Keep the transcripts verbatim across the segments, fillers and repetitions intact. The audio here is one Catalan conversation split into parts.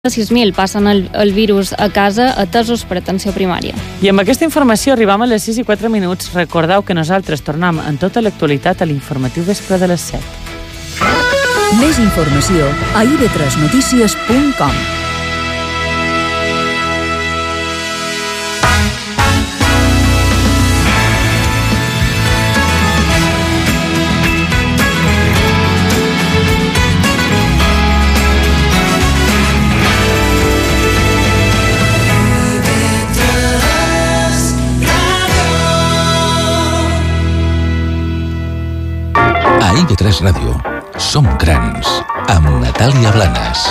sis mil passen el, el virus a casa atesos per atenció primària. I amb aquesta informació arribam a les sis i quatre minuts. Recordeu que nosaltres tornem en tota l'actualitat a l'informatiu vespre de les set. Més informació a i ve tres notícies punt com. A i ve tres Ràdio, Som Grans, amb Natàlia Blanes.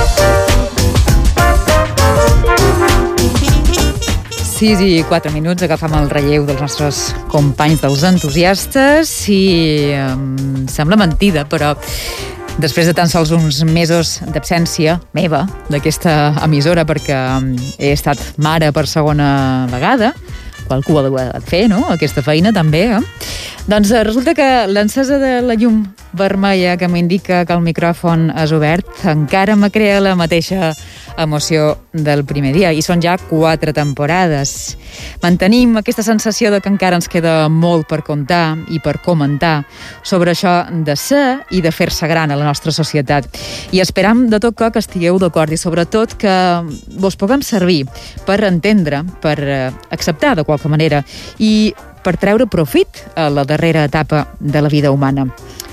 sis i quatre minuts, agafam el relleu dels nostres companys, dels entusiastes, i um, sembla mentida, però després de tan sols uns mesos d'absència meva d'aquesta emissora, perquè um, he estat mare per segona vegada, qualcú ha de fer, no?, aquesta feina també, eh? Doncs resulta que l'encesa de la llum vermella que m'indica que el micròfon és obert encara me crea la mateixa emoció del primer dia, i són ja quatre temporades. Mantenim aquesta sensació de que encara ens queda molt per contar i per comentar sobre això de ser i de fer-se gran a la nostra societat. I esperam de tot cor que estigueu d'acord i sobretot que vos puguem servir per entendre, per acceptar de qualque manera i per treure profit a la darrera etapa de la vida humana.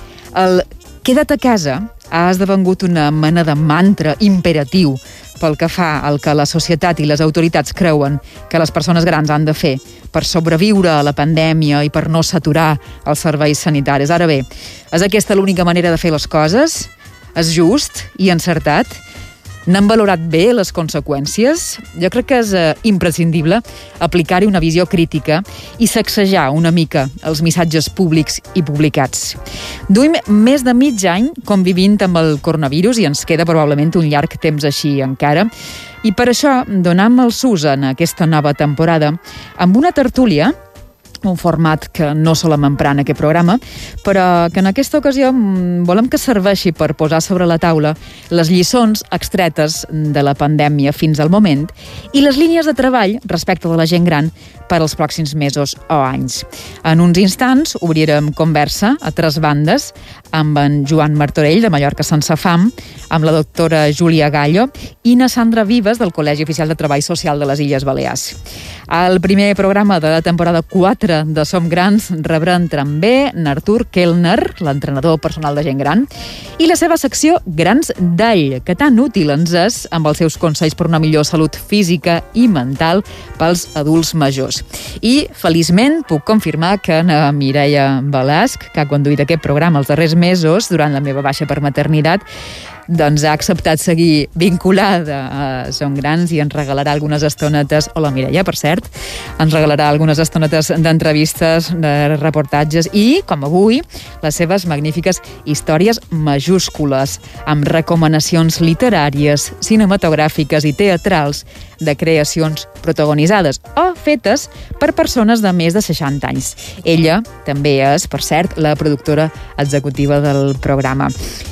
El queda't a casa ha esdevingut una mena de mantra imperatiu pel que fa al que la societat i les autoritats creuen que les persones grans han de fer per sobreviure a la pandèmia i per no saturar els serveis sanitaris. Ara bé, és aquesta l'única manera de fer les coses? És just i encertat? N'han valorat bé les conseqüències? Jo crec que és eh, imprescindible aplicar-hi una visió crítica i sacsejar una mica els missatges públics i publicats. Duim més de mig any convivint amb el coronavirus i ens queda probablement un llarg temps així encara. I per això donem el sus en aquesta nova temporada amb una tertúlia, un format que no solem emprar en aquest programa, però que en aquesta ocasió volem que serveixi per posar sobre la taula les lliçons extretes de la pandèmia fins al moment i les línies de treball respecte de la gent gran per als pròxims mesos o anys. En uns instants obrirem conversa a tres bandes amb en Joan Martorell, de Mallorca Sense Fam, amb la doctora Júlia Gallo i na Sandra Vives, del Col·legi Oficial de Treball Social de les Illes Balears. Al primer programa de la temporada quatre de Som Grans rebran també n'Artur Kellner, l'entrenador personal de gent gran, i la seva secció Grans d'All, que tan útil ens és amb els seus consells per una millor salut física i mental pels adults majors. I, feliçment, puc confirmar que na Mireia Balasc, que ha conduït aquest programa els darrers mesos durant la meva baixa per maternitat, doncs ha acceptat seguir vinculada a Som Grans i ens regalarà algunes estonetes, o la Mireia, per cert, ens regalarà algunes estonetes d'entrevistes, de reportatges i, com avui, les seves magnífiques històries majúscules, amb recomanacions literàries, cinematogràfiques i teatrals de creacions protagonitzades o fetes per persones de més de seixanta anys. Ella també és, per cert, la productora executiva del programa.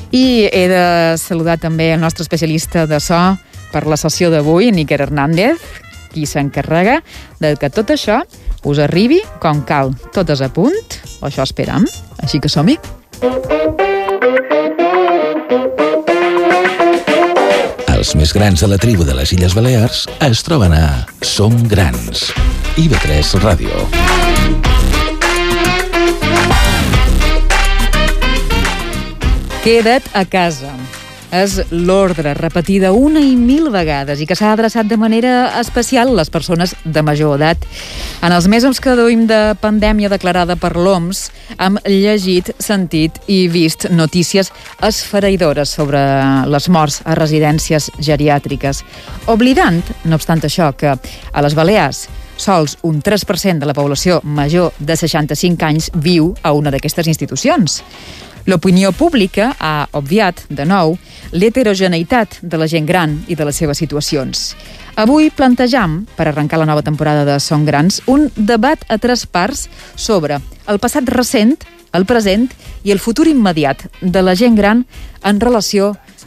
I he de saludar també el nostre especialista de so per la sessió d'avui, Níker Hernández, qui s'encarrega de que tot això us arribi com cal. Totes a punt, o això esperam, així que som-hi. Els més grans de la tribu de les Illes Balears es troben a Som Grans, i ve tres Ràdio. Queda't a casa. És l'ordre repetida una i mil vegades i que s'ha adreçat de manera especial a les persones de major edat. En els mesos que duim de pandèmia declarada per l'O M S hem llegit, sentit i vist notícies esfereïdores sobre les morts a residències geriàtriques, oblidant, no obstant això, que a les Balears sols un tres per cent de la població major de seixanta-cinc anys viu a una d'aquestes institucions. L'opinió pública ha obviat, de nou, l'heterogeneïtat de la gent gran i de les seves situacions. Avui plantejam, per arrencar la nova temporada de Som Grans, un debat a tres parts sobre el passat recent, el present i el futur immediat de la gent gran en relació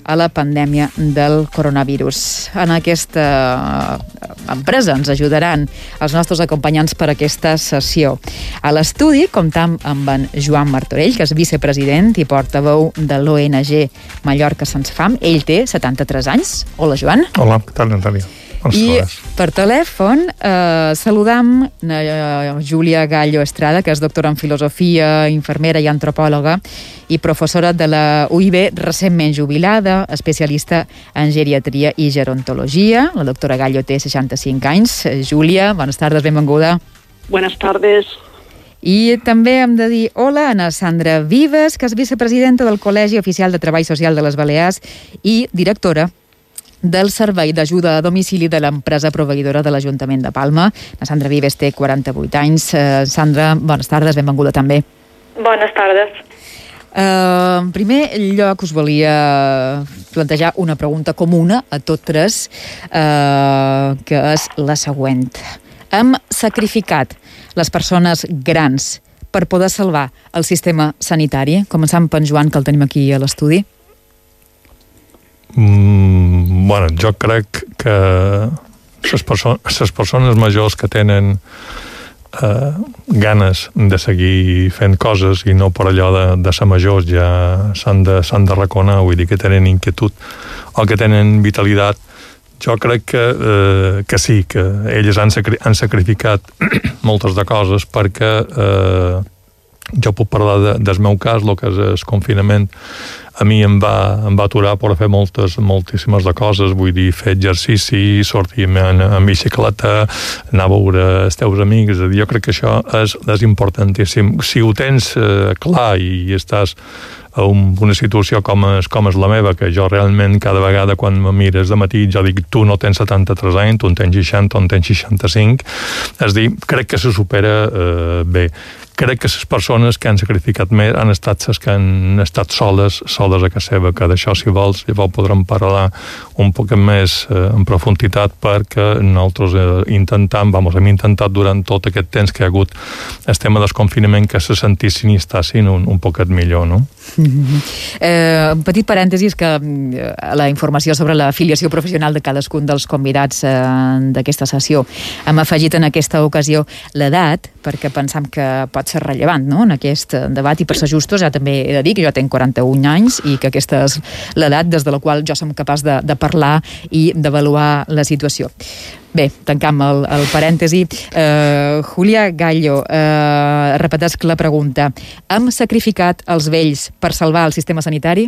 a la pandèmia del coronavirus. En aquesta empresa ens ajudaran els nostres acompanyants per aquesta sessió. A l'estudi comptam amb en Joan Martorell, que és vicepresident i portaveu de l'O N G Mallorca Sense Fam. Ell té setanta-tres anys. Hola, Joan. Hola, què tal, Natàlia? I per telèfon eh, saludam eh, Júlia Gallo Estrada, que és doctora en filosofia, infermera i antropòloga i professora de la U I B, recentment jubilada, especialista en geriatria i gerontologia. La doctora Gallo té seixanta-cinc anys. Júlia, bones tardes, benvinguda. Buenas tardes. I també hem de dir hola a Ana Sandra Vives, que és vicepresidenta del Col·legi Oficial de Treball Social de les Balears i directora del Servei d'Ajuda a Domicili de l'empresa proveïdora de l'Ajuntament de Palma. La Sandra Vives té quaranta-vuit anys. Uh, Sandra, bones tardes, benvinguda també. Bones tardes. Uh, en primer lloc us volia plantejar una pregunta comuna a tots tres, uh, que és la següent. Hem sacrificat les persones grans per poder salvar el sistema sanitari? Començant per en Joan, que el tenim aquí a l'estudi. Mm, bueno, jo crec que les perso persones majors que tenen eh, ganes de seguir fent coses i no per allò de, de ser majors ja s'han de, s'han de reconar, vull dir que tenen inquietud o que tenen vitalitat, jo crec que, eh, que sí, que elles han, sacri han sacrificat moltes de coses perquè eh, jo puc parlar de, del meu cas, el que és el confinament. A mi em va, em va aturar per fer moltes, moltíssimes de coses, vull dir, fer exercici, sortir en, en bicicleta, anar a veure els teus amics, és a dir, jo crec que això és, és importantíssim. Si ho tens eh, clar i estàs a un, una situació com és, com és la meva, que jo realment cada vegada quan me mires de matí jo dic, tu no tens setanta-tres anys, tu en tens seixanta, tu en tens seixanta-cinc, és a dir, crec que se supera eh, bé. Crec que les persones que han sacrificat més han estat les que han estat soles, soles a casa seva, que d'això, si vols, llavors podrem parlar un poc més eh, en profunditat, perquè nosaltres eh, intentam, vamos, hem intentat durant tot aquest temps que hi ha hagut el tema del confinament que se sentissin i estassin un, un poquet millor, no? Mm-hmm. eh, un petit parèntesis, que eh, la informació sobre la filiació professional de cadascun dels convidats eh, d'aquesta sessió. Hem afegit en aquesta ocasió l'edat, perquè pensam que pot ser rellevant, no?, en aquest debat, i per ser justos ja també he de dir que jo tinc quaranta-un anys i que aquesta és l'edat des de la qual jo som capaç de, de parlar i d'avaluar la situació. Bé, tancam el, el parèntesi. Uh, Júlia Gallo, uh, repetesc la pregunta. Hem sacrificat els vells per salvar el sistema sanitari?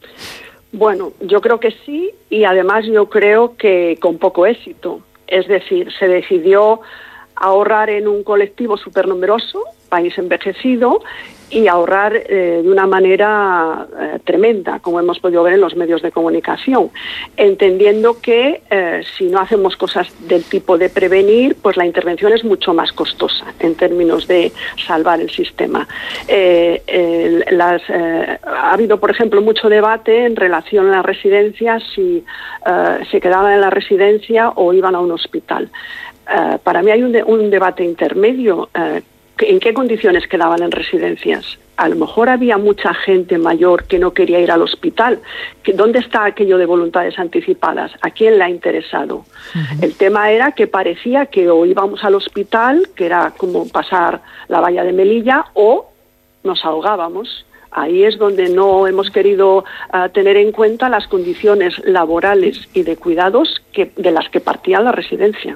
Bueno, yo creo que sí, y además yo creo que con poco éxito. Es decir, se decidió ahorrar en un colectivo supernumeroso, país envejecido, y ahorrar eh, de una manera eh, tremenda, como hemos podido ver en los medios de comunicación, entendiendo que eh, si no hacemos cosas del tipo de prevenir, pues la intervención es mucho más costosa en términos de salvar el sistema. Eh, eh, las, eh, ha habido, por ejemplo, mucho debate en relación a las residencias, si eh, se quedaban en la residencia o iban a un hospital. Uh, para mí hay un, de, un debate intermedio. Uh, ¿En qué condiciones quedaban en residencias? A lo mejor había mucha gente mayor que no quería ir al hospital. ¿Dónde está aquello de voluntades anticipadas? ¿A quién le ha interesado? Uh-huh. El tema era que parecía que o íbamos al hospital, que era como pasar la valla de Melilla, o nos ahogábamos. Ahí es donde no hemos querido uh, tener en cuenta las condiciones laborales y de cuidados que, de las que partía la residencia.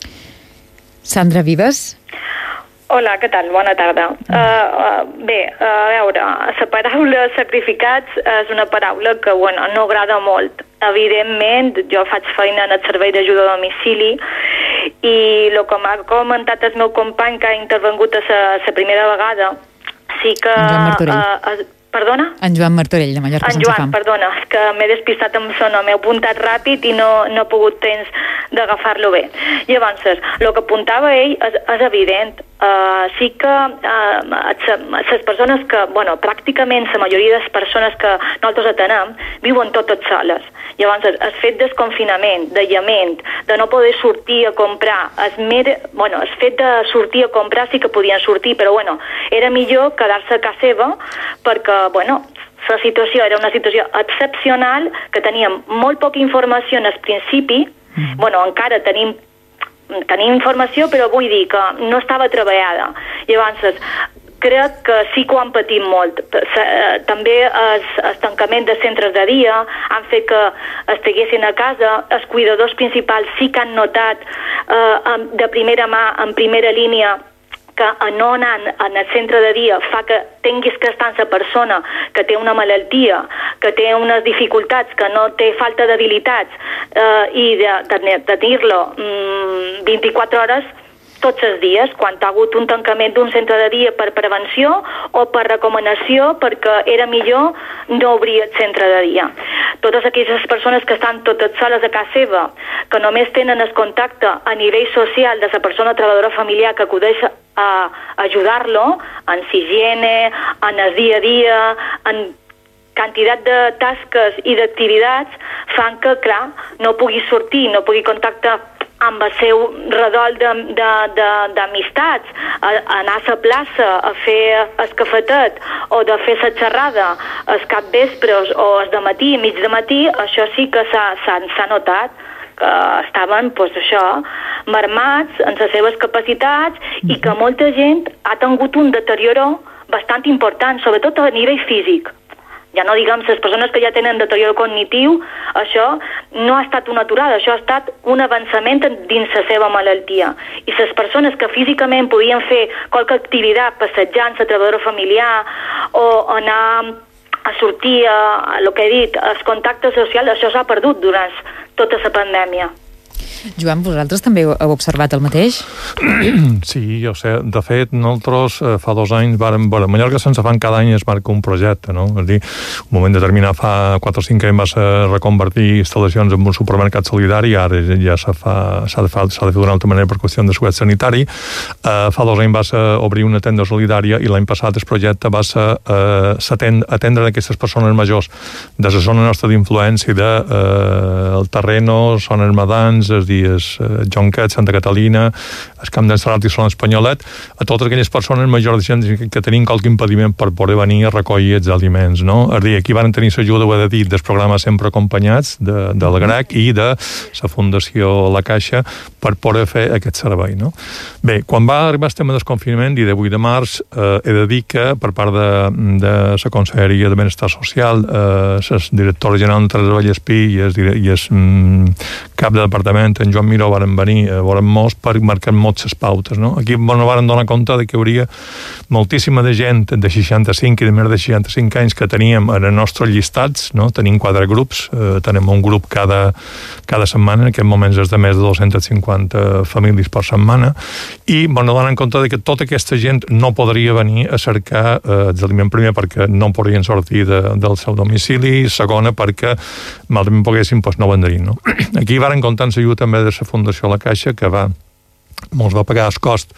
Sandra Vives. Hola, què tal? Bona tarda. Uh, uh, bé, a veure, la paraula sacrificats és una paraula que, bueno, no agrada molt. Evidentment, jo faig feina en el servei d'ajuda a domicili i el que m'ha comentat el meu company que ha intervengut a la primera vegada, sí que... Uh, Perdona? En Joan Martorell, de Mallorca Sense Fam. En Joan, perdona, és que m'he despistat amb el nom, m'he apuntat ràpid i no, no he pogut temps d'agafar-lo bé. Llavors, el que apuntava ell és, és evident. Uh, sí que uh, les persones que, bueno, pràcticament la majoria de les persones que nosaltres atenem viuen totes soles. Llavors, el fet del confinament, d'aïllament, de no poder sortir a comprar, el, mer, bueno, el fet de sortir a comprar sí que podien sortir, però bueno, era millor quedar-se a casa seva perquè, bueno, la situació era una situació excepcional, que teníem molt poca informació en el principi, mm. bueno, encara tenim tenim informació, però vull dir que no estava treballada. Llavors, crec que sí que ho han patit molt. També el, el tancament de centres de dia han fet que estiguessin a casa. Els cuidadors principals sí que han notat eh, de primera mà, en primera línia, que no anant en el centre de dia fa que tinguis que estar amb la persona que té una malaltia, que té unes dificultats, que no té falta d'habilitats, eh, i de, de, de tenir-lo mm, vint-i-quatre hores tots els dies, quan ha hagut un tancament d'un centre de dia per prevenció o per recomanació perquè era millor no obrir el centre de dia. Totes aquelles persones que estan totes soles a casa seva, que només tenen el contacte a nivell social de la persona treballadora familiar que acudeix a ajudar-lo en higiene, en el dia a dia, en quantitat de tasques i d'activitats, fan que, clar, no pugui sortir, no pugui contactar amb el seu redol d'amistats, anar a la plaça a fer el cafetet o de fer la xerrada els capvespres o el de matí, mig de matí, això sí que s'ha notat, que estaven, doncs això, marmats en les seves capacitats i que molta gent ha tingut un deterioro bastant important, sobretot a nivell físic. Ja no diguem les persones que ja tenen deterioro cognitiu, això no ha estat una aturada, això ha estat un avançament dins la seva malaltia. I les persones que físicament podien fer qualque activitat, passejant la treballadora familiar o anar a sortir a, a lo que he dit, els contactes socials, això s'ha perdut durant tota la pandèmia. Joan, vosaltres també heu observat el mateix? Sí, jo sé. De fet, nosaltres eh, fa dos anys vàrem... Bueno, a Mallorca sense fan cada any es marca un projecte, no? És dir, un moment determinat fa quatre o cinc anys va ser reconvertir instal·lacions en un supermercat solidari, ara ja s'ha de fer d'una altra manera per qüestió de seguretat sanitari. Eh, fa dos anys va ser obrir una tenda solidària i l'any passat el projecte va ser eh, atendre aquestes persones majors de la zona nostra d'influència, de eh, el Terreno, zones Madans, els dies eh, Jonquet, Santa Catalina, el Camp d'Encerrat i Son Espanyolet, a totes aquelles persones majors que tenien qualque impediment per poder venir a recollir els aliments, no? És dir, aquí van tenir l'ajuda, ho he de dir, dels programes Sempre Acompanyats, de, del GRAC i de la Fundació La Caixa per poder fer aquest servei, no? Bé, quan va arribar el tema del confinament, dia vuit de març, eh, he de dir que per part de, de la Conselleria de Benestar Social, eh, la directora general de Teresa Vallespí i el, i el mm, cap de departament, en Joan Miró, varen venir a veure molts per marcar moltes pautes, no? Aquí bueno, varen donar compte de que hi hauria moltíssima de gent de seixanta-cinc i de més de seixanta-cinc anys que teníem en els nostres llistats, no? Tenim quatre grups, eh, tenim un grup cada, cada setmana, en aquest moment és de més de dos-centes cinquanta famílies per setmana, i bueno, donen compte de que tota aquesta gent no podria venir a cercar eh, els aliments, primer perquè no podrien sortir de, del seu domicili, segona perquè malament poguessin, doncs no vendrien, no? Aquí varen comptar en l'ajuda també de la Fundació La Caixa, que va molts va pagar el cost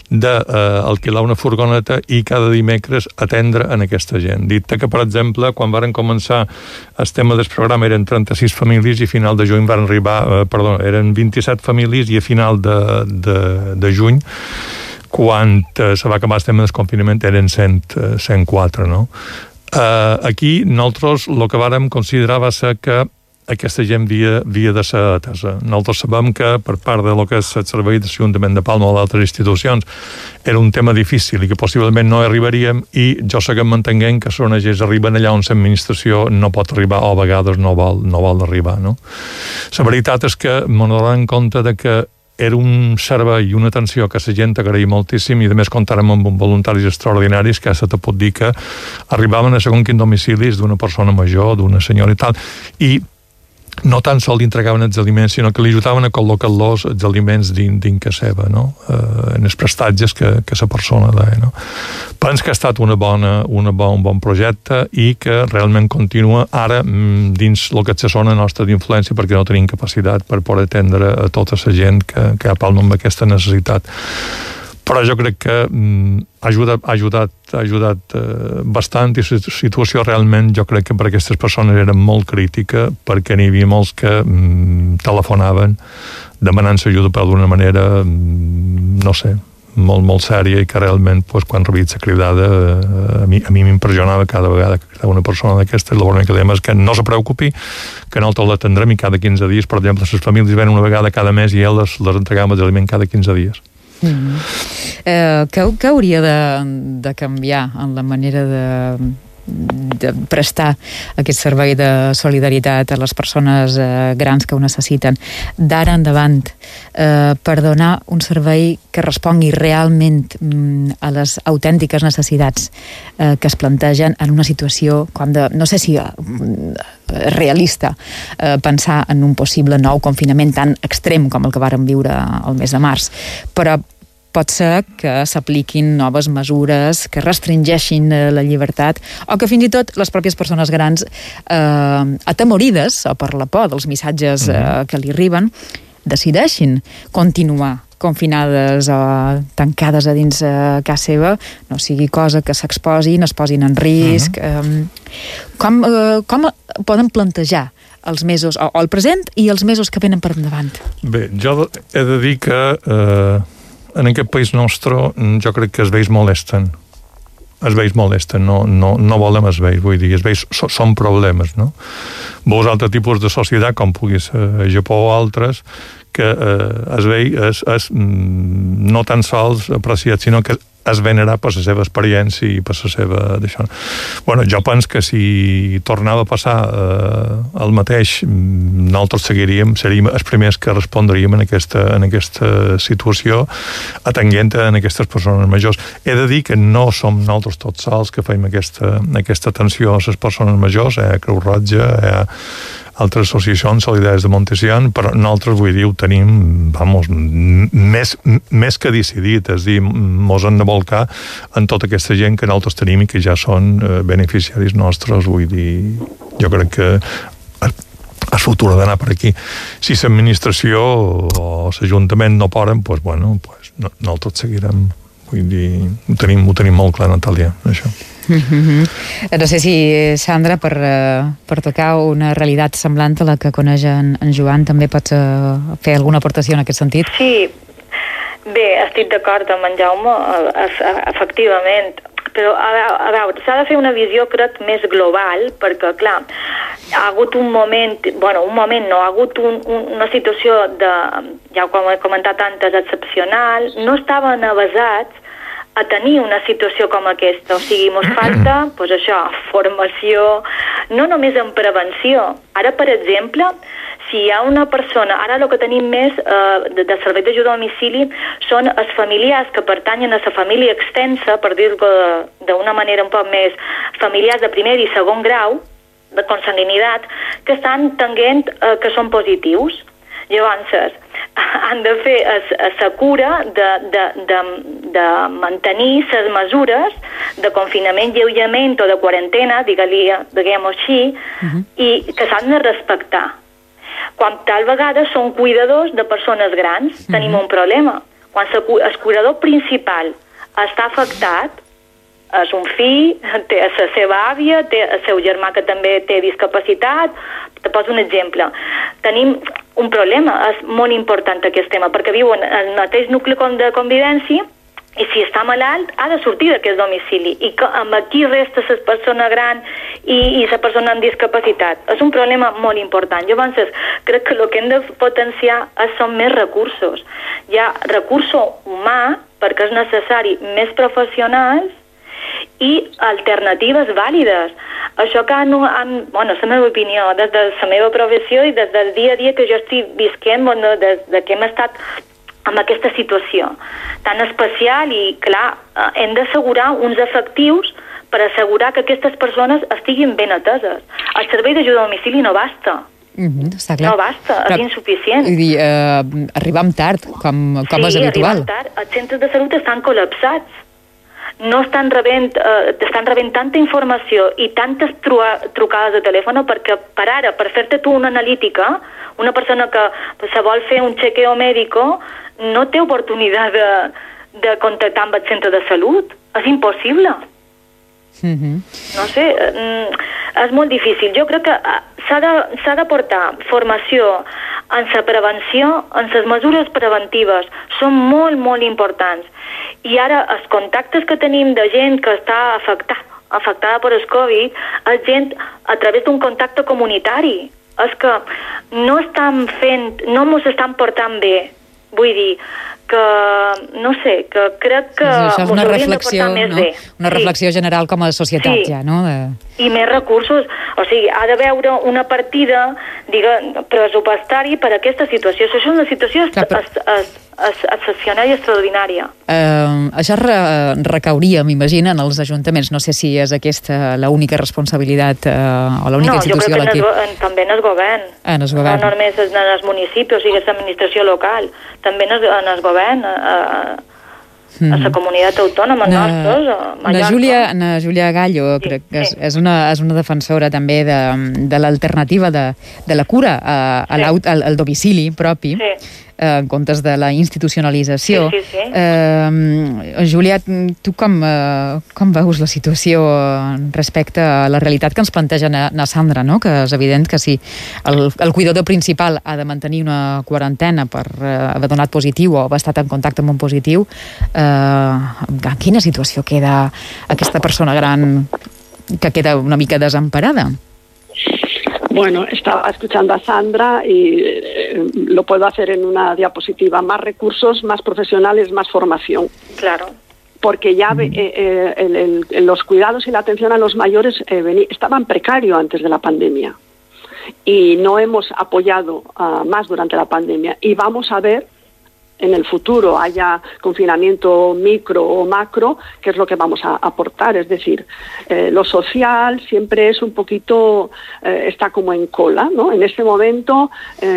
d'alquilar una furgoneta i cada dimecres atendre en aquesta gent. Dit que, per exemple, quan varen començar el tema del programa eren trenta-sis famílies i a final de juny van arribar, eh, perdó, eren vint-i-set famílies i a final de, de, de juny, quan eh, se va acabar el tema del confinament, eren cent, cent quatre, no? Eh, aquí nosaltres el que vàrem considerar va ser que aquesta gent havia, havia de ser atesa. Nosaltres sabem que per part de lo que és el servei de l'Ajuntament de Palma o d'altres institucions era un tema difícil i que possiblement no arribaríem, i jo sé que m'entenguem que són agents arriben allà on l'administració no pot arribar o a vegades no vol, no vol arribar, no? La veritat és que m'ho donen compte de que era un servei i una atenció que la gent agraïa moltíssim, i a més comptàrem amb voluntaris extraordinaris que se te pot dir que arribaven a segon quin domicilis d'una persona major, d'una senyora i tal, i no tan sol li entregaven els aliments, sinó que li ajudaven a col·locar-los els aliments dins, dins que seva, no? Eh, en els prestatges que, que la persona deia, no? Penso que ha estat una bona, una bon, un bon projecte i que realment continua ara dins el que és la zona nostra d'influència, perquè no tenim capacitat per poder atendre a tota la gent que, que ha Palma amb aquesta necessitat. Però jo crec que mm, ha ajudat, ha ajudat, ha ajudat eh, bastant, i la situació realment jo crec que per aquestes persones era molt crítica, perquè n'hi havia molts que mm, telefonaven demanant ajuda, però d'una manera, mm, no sé, molt, molt sèria i que realment, pues, quan rebis la cridada, eh, a mi, a mi m'impressionava cada vegada que cridava una persona d'aquesta, i l'únic que dèiem és que no se preocupi, que nosaltres l'atendrem i cada quinze dies, per exemple, les famílies venen una vegada cada mes i ell les, les entregàvem els aliments cada quinze dies. Mm-hmm. eh, què, què hauria de, de canviar en la manera de, de prestar aquest servei de solidaritat a les persones eh, grans que ho necessiten d'ara endavant, eh, per donar un servei que respongui realment mm, a les autèntiques necessitats eh, que es plantegen en una situació com de, no sé si eh, realista, eh, pensar en un possible nou confinament tan extrem com el que vàrem viure el mes de març, però pot ser que s'apliquin noves mesures que restringeixin la llibertat o que fins i tot les pròpies persones grans eh, atemorides o per la por dels missatges eh, que li arriben decideixin continuar confinades o tancades a dins eh, casa seva, no sigui cosa que s'exposin, es posin en risc. Uh-huh. eh, com, eh, com poden plantejar els mesos, o, o el present i els mesos que venen per endavant? Bé, jo he de dir que eh, en aquest país nostre jo crec que els vells molesten. Els vells molesten, no, no, no volem els vells, vull dir, els vells so, són problemes, no? Veus altres tipus de societat, com pugui ser a Japó o altres, que eh, els vells és, és no tan sols apreciat, sinó que es venerà per la seva experiència i per la seva... d'això. Bueno, jo penso que si tornava a passar eh, el mateix, nosaltres seguiríem, seríem els primers que respondríem en aquesta, en aquesta situació, atenguent en aquestes persones majors. He de dir que no som nosaltres tots sols que fem aquesta, aquesta atenció a les persones majors, hi ha Creu Roja, hi ha altres associacions solidàries de Montesian, però nosaltres, vull dir, ho tenim, vamos, més, més que decidit, és dir, mos hem de volcar en tota aquesta gent que nosaltres tenim i que ja són eh, beneficiaris nostres, vull dir, jo crec que el futur ha d'anar per aquí. Si l'administració o l'Ajuntament no poden, doncs, bueno, pues, no, nosaltres seguirem, vull dir, ho tenim, ho tenim molt clar, Natàlia, això. Mm-hmm. No sé si, Sandra, per, per tocar una realitat semblant a la que coneix en, en Joan, també pots uh, fer alguna aportació en aquest sentit? Sí, bé, estic d'acord amb en Jaume, efectivament, però a, a veure, s'ha de fer una visió, crec, més global, perquè, clar, ha hagut un moment, bueno, un moment no, ha hagut un, un, una situació de, ja com he comentat antes, excepcional, no estaven avasats a tenir una situació com aquesta. O sigui, mos falta, doncs això, formació, no només en prevenció. Ara, per exemple, si hi ha una persona, ara el que tenim més eh, de, de servei d'ajuda a domicili són els familiars que pertanyen a la família extensa, per dir-ho d'una manera un poc més familiars de primer i segon grau, de consanguinitat, que estan tenint eh, que són positius. Llavors, han de fer la cura de, de, de, de mantenir les mesures de confinament, lleujament o de quarantena, diguem-ho així, uh-huh. i que s'han de respectar. Quan tal vegada són cuidadors de persones grans, uh-huh. tenim un problema. Quan el cuidador principal està afectat, és un fill, té la seva àvia, té el seu germà que també té discapacitat. Te poso un exemple. Tenim un problema, és molt important aquest tema, perquè viuen en el mateix nucli de convivència i si està malalt ha de sortir d'aquest domicili. I que, amb aquí resta la persona gran i, i la persona amb discapacitat. És un problema molt important. Llavors, crec que el que hem de potenciar són més recursos. Hi ha recurs humà, perquè és necessari més professionals, i alternatives vàlides. Això que han, han bueno, és la meva opinió, des de la meva professió i des del dia a dia que jo estic visquent, bueno, des de que hem estat en aquesta situació tan especial i, clar, hem d'assegurar uns efectius per assegurar que aquestes persones estiguin ben ateses. El servei d'ajuda a domicili no basta. Mm-hmm, està clar. No basta, però, és insuficient. Vull dir, eh, arribem tard, com, com sí, és habitual. Sí, arribem tard. Els centres de salut estan col·lapsats. No estan rebent, eh, estan rebent tanta informació i tantes trua, trucades de telèfon perquè per ara, per fer-te tu una analítica, una persona que pues, se vol fer un chequeo mèdico no té oportunitat de, de contactar amb el centre de salut. És impossible. Mm-hmm. No sé, eh, és molt difícil. Jo crec que s'ha de, s'ha de portar formació en la prevenció, en les mesures preventives, són molt, molt importants. I ara els contactes que tenim de gent que està afectada, afectada per el Covid, és gent a través d'un contacte comunitari. És que no estan fent, no mos estan portant bé. Vull dir que, no sé, que crec que sí, mos haurien de portar més no? bé. Una reflexió sí. general com a societat sí. ja, no? De... I més recursos. O sigui, ha de veure una partida, diga, pressupostari per a aquesta situació. Això és una situació Clar, però... es, es, es, excepcional i extraordinària. Uh, això re, recauria, m'imagino, en els ajuntaments. No sé si és aquesta l'única responsabilitat uh, o l'única no, institució... No, jo crec que la en el, també en el govern. En el govern. No només en els municipis, o sigui, és l'administració local. També en el, en el govern, a, a, a la comunitat autònoma, na, nostres, a Mallorca. Na Júlia, na Júlia Gallo, sí, crec que sí. és, és, una, és una defensora també de, de l'alternativa de, de la cura a, a sí. al, al domicili propi. Sí. en comptes de la institucionalització. Sí, sí, sí. Eh, Júlia, tu com, eh, com veus la situació respecte a la realitat que ens planteja na, na Sandra, no? Que és evident que si el, el cuidador principal ha de mantenir una quarantena per eh, haver donat positiu o haver estat en contacte amb un positiu, eh, en quina situació queda aquesta persona gran que queda una mica desemparada? Bueno, estaba escuchando a Sandra y eh, lo puedo hacer en una diapositiva. Más recursos, más profesionales, más formación. Claro. Porque ya eh, eh, el, el, el, los cuidados y la atención a los mayores eh, vení, estaban precarios antes de la pandemia. Y no hemos apoyado uh, más durante la pandemia. Y vamos a ver en el futuro, haya confinamiento micro o macro, qué es lo que vamos a aportar. Es decir, eh, lo social siempre es un poquito, eh, está como en cola, ¿no? En este momento,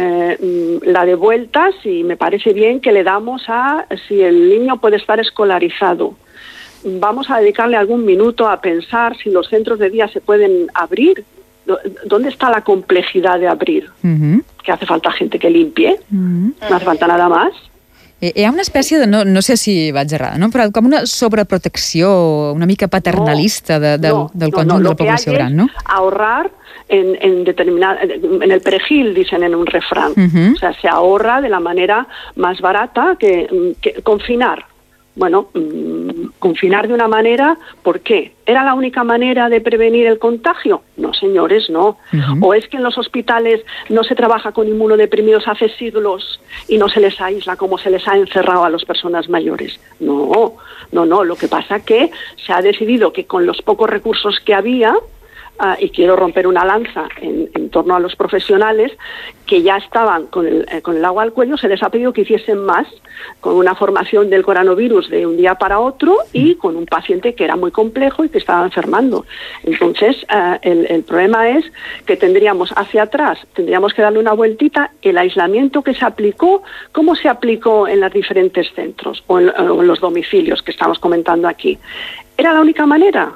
eh, la de vueltas, y me parece bien que le damos a si el niño puede estar escolarizado. Vamos a dedicarle algún minuto a pensar si los centros de día se pueden abrir. ¿Dónde está la complejidad de abrir? Uh-huh. Que hace falta gente que limpie, uh-huh. No hace falta nada más. Hi ha una espècie de, no, no sé si vaig errada, no? Però com una sobreprotecció una mica paternalista de, de, no, del no, conjunt no, de la població gran, ¿no? Ahorrar en, en determinar, en el perejil, dicen en un refrán. Uh-huh. O sea, se ahorra de la manera más barata que, que confinar. Bueno, mmm, confinar de una manera, ¿por qué? ¿Era la única manera de prevenir el contagio? No, señores, no. Uh-huh. ¿O es que en los hospitales no se trabaja con inmunodeprimidos hace siglos y no se les aísla como se les ha encerrado a las personas mayores? No, no, no. Lo que pasa es que se ha decidido que con los pocos recursos que había, Uh, y quiero romper una lanza en, en torno a los profesionales que ya estaban con el, eh, con el agua al cuello, se les ha pedido que hiciesen más con una formación del coronavirus de un día para otro y con un paciente que era muy complejo y que estaba enfermando. Entonces, uh, el, el problema es que tendríamos hacia atrás, tendríamos que darle una vueltita, el aislamiento que se aplicó, ¿cómo se aplicó en los diferentes centros o en, o en los domicilios que estamos comentando aquí? ¿Era la única manera?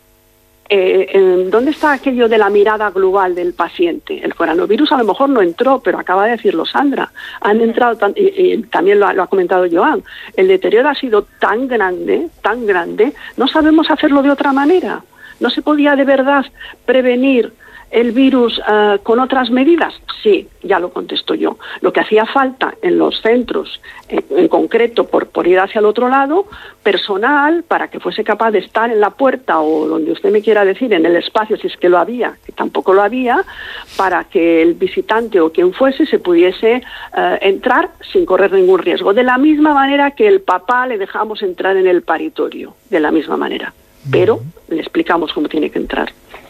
Eh, eh, ¿Dónde está aquello de la mirada global del paciente? El coronavirus a lo mejor no entró, pero acaba de decirlo Sandra. Han entrado, tan, y, y también lo ha, lo ha comentado Joan, el deterioro ha sido tan grande, tan grande, no sabemos hacerlo de otra manera. ¿No se podía de verdad prevenir el virus uh, con otras medidas? Sí, ya lo contesto yo. Lo que hacía falta en los centros, en, en concreto por, por ir hacia el otro lado, personal para que fuese capaz de estar en la puerta o donde usted me quiera decir, en el espacio, si es que lo había, que tampoco lo había, para que el visitante o quien fuese se pudiese uh, entrar sin correr ningún riesgo. De la misma manera que el papá le dejamos entrar en el paritorio, de la misma manera. Pero le explicamos cómo tiene que entrar.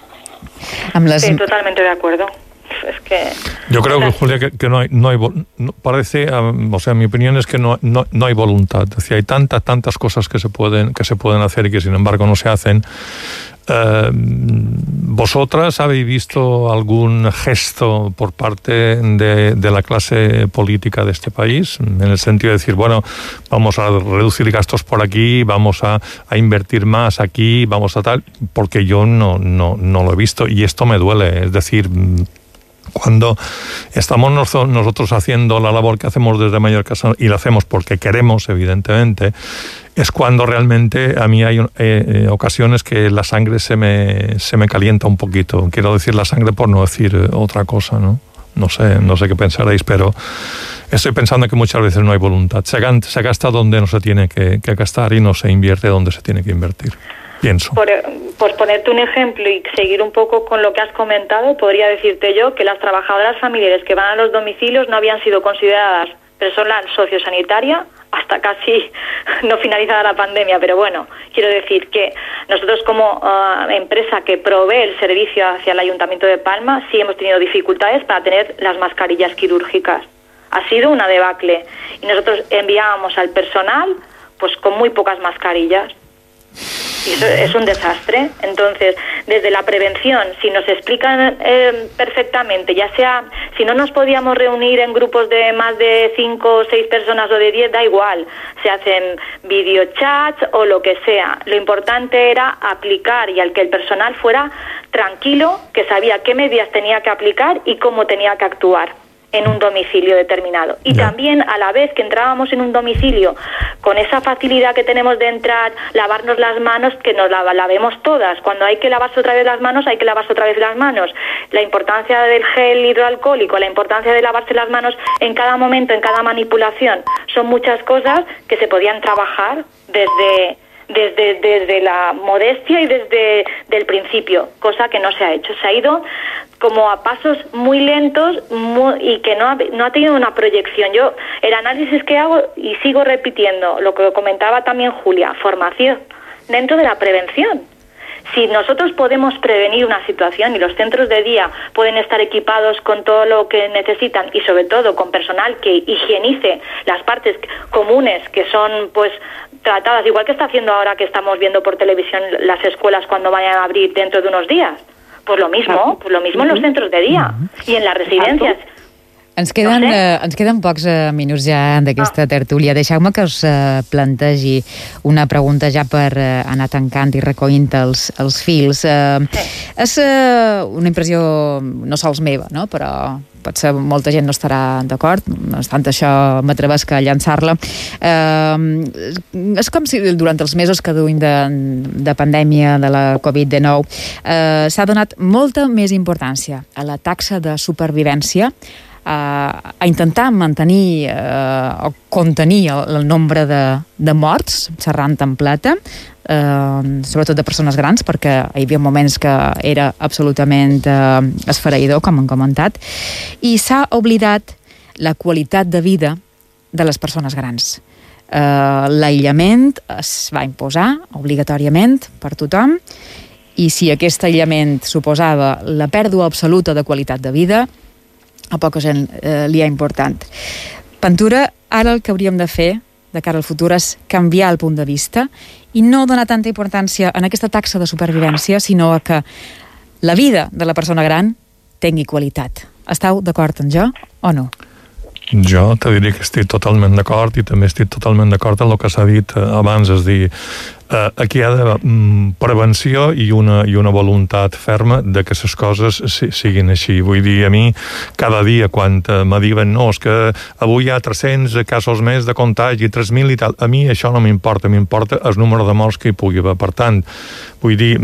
Sí, totalmente de acuerdo. Es que... Yo creo que, Julia, que, que no hay, no hay no, parece, um, o sea, mi opinión es que no, no, no hay voluntad. Es decir, hay tantas, tantas cosas que se pueden, que se pueden hacer y que sin embargo no se hacen. Uh, ¿Vosotras habéis visto algún gesto por parte de, de la clase política de este país? En el sentido de decir, bueno, vamos a reducir gastos por aquí, vamos a, a invertir más aquí, vamos a tal, porque yo no, no, no lo he visto y esto me duele. Es decir, cuando estamos nosotros haciendo la labor que hacemos desde Mallorca, y la hacemos porque queremos, evidentemente, es cuando realmente a mí hay eh, eh, ocasiones que la sangre se me, se me calienta un poquito. Quiero decir la sangre por no decir otra cosa, ¿no? no sé, no sé qué pensaréis, pero estoy pensando que muchas veces no hay voluntad. Se, se gasta donde no se tiene que, que gastar y no se invierte donde se tiene que invertir. Pienso. Por, por ponerte un ejemplo y seguir un poco con lo que has comentado, podría decirte yo que las trabajadoras familiares que van a los domicilios no habían sido consideradas personal sociosanitaria hasta casi no finalizada la pandemia, pero bueno, quiero decir que nosotros como uh, empresa que provee el servicio hacia el Ayuntamiento de Palma sí hemos tenido dificultades para tener las mascarillas quirúrgicas. Ha sido una debacle y nosotros enviábamos al personal pues con muy pocas mascarillas. Y eso es un desastre. Entonces, desde la prevención, si nos explican eh, perfectamente, ya sea, si no nos podíamos reunir en grupos de más de cinco o seis personas o de diez, da igual, se hacen videochats o lo que sea. Lo importante era aplicar y al que el personal fuera tranquilo, que sabía qué medidas tenía que aplicar y cómo tenía que actuar en un domicilio determinado. Y yeah. también a la vez que entrábamos en un domicilio con esa facilidad que tenemos de entrar, lavarnos las manos, que nos la lavemos todas. Cuando hay que lavarse otra vez las manos, hay que lavarse otra vez las manos. La importancia del gel hidroalcohólico, la importancia de lavarse las manos en cada momento, en cada manipulación, son muchas cosas que se podían trabajar desde... Desde, desde la modestia y desde el principio, cosa que no se ha hecho. Se ha ido como a pasos muy lentos muy, y que no ha, no ha tenido una proyección. Yo, el análisis que hago, y sigo repitiendo lo que comentaba también Julia, formación dentro de la prevención. Si nosotros podemos prevenir una situación y los centros de día pueden estar equipados con todo lo que necesitan y sobre todo con personal que higienice las partes comunes que son pues tratadas, igual que está haciendo ahora que estamos viendo por televisión las escuelas cuando vayan a abrir dentro de unos días, pues lo mismo, pues lo mismo en los centros de día y en las residencias. Ens queden, no sé. eh, ens queden pocs eh, minuts ja d'aquesta ah. tertúlia. Deixeu-me que us eh, plantegi una pregunta ja per eh, anar tancant i recoint els, els fils. Eh, sí. És eh, una impressió no sols meva, no? Però potser molta gent no estarà d'acord, no obstant això m'atrevesc a llançar-la. Eh, és com si durant els mesos que duim de, de pandèmia de la covid dinou eh, s'ha donat molta més importància a la taxa de supervivència, a, a intentar mantenir eh, o contenir el, el nombre de, de morts, xerrant en plata, eh, sobretot de persones grans, perquè hi havia moments que era absolutament eh, esfereïdor, com han comentat, i s'ha oblidat la qualitat de vida de les persones grans. Eh, l'aïllament es va imposar obligatòriament per tothom, i si aquest aïllament suposava la pèrdua absoluta de qualitat de vida, a poca gent eh, li ha important. Ventura, ara el que hauríem de fer de cara al futur és canviar el punt de vista i no donar tanta importància en aquesta taxa de supervivència, sinó a que la vida de la persona gran tingui qualitat. Esteu d'acord amb jo o no? Jo te diria que estic totalment d'acord i també estic totalment d'acord amb el que s'ha dit abans, és dir, eh, aquí hi ha de, mm, prevenció i una, i una voluntat ferma de que les coses si, siguin així. Vull dir, a mi cada dia quan eh, me diuen no, és que avui hi ha tres-cents casos més de contagi, tres mil i tal, a mi això no m'importa, m'importa el número de morts que hi pugui haver. Per tant, vull dir,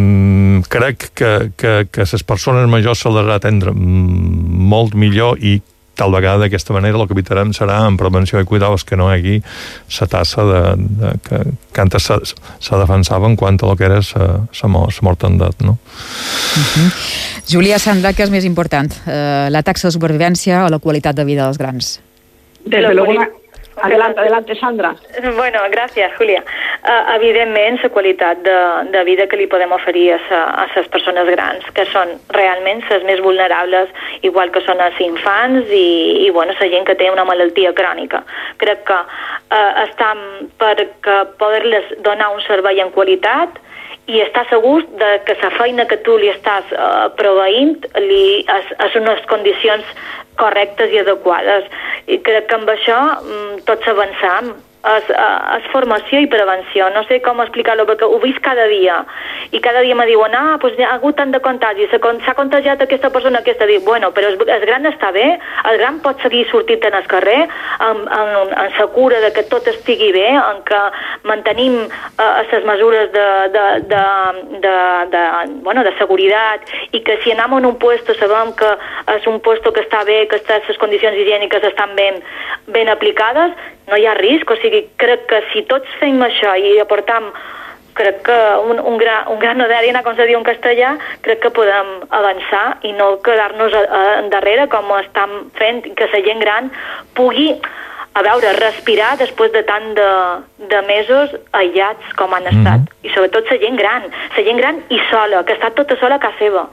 mm, crec que, que, que les persones majors se les ha d'atendre mm, molt millor i tal vegada d'aquesta manera el que evitarem serà en prevenció i cuidados que no hi hagi la tassa de, de, que, que antes se, se defensava en quant a lo que era la mortandat, no? Uh-huh. Júlia, Sandra, què és més important? Eh, la taxa de supervivència o la qualitat de vida dels grans? Desde luego, adelante, adelante, Sandra. Bueno, gràcies, Júlia. Uh, evidentment, la qualitat de, de vida que li podem oferir a les persones grans, que són realment les més vulnerables, igual que són els infants i, i bueno, la gent que té una malaltia crònica. Crec que uh, estan per poder-les donar un servei en qualitat i estar segur de que la feina que tu li estàs uh, proveint li, és, és unes condicions correctes i adequades. I crec que amb això um, tots avancem. És, és formació i prevenció. No sé com explicar-ho, perquè ho visc cada dia. I cada dia me diuen, ah, doncs hi ha hagut tant de contagi, s'ha contagiat aquesta persona, aquesta. Dic, bueno, però el, el gran està bé, el gran pot seguir sortint en el carrer, amb, amb, amb la cura de que tot estigui bé, en que mantenim eh, les mesures de, de, de, de, de, bueno, de seguretat, i que si anem en un puesto sabem que és un puesto que està bé, que està, les condicions higièniques estan ben, ben aplicades, no hi ha risc. O sigui, crec que si tots fem això i aportam, crec que un, un, gran, un gran d'arena, com se diu en castellà, crec que podem avançar i no quedar-nos endarrere com estem fent, que la gent gran pugui, a veure, respirar després de tant de, de mesos aïllats com han estat. Mm-hmm. I sobretot la gent gran, la gent gran i sola, que està tota sola a casa seva.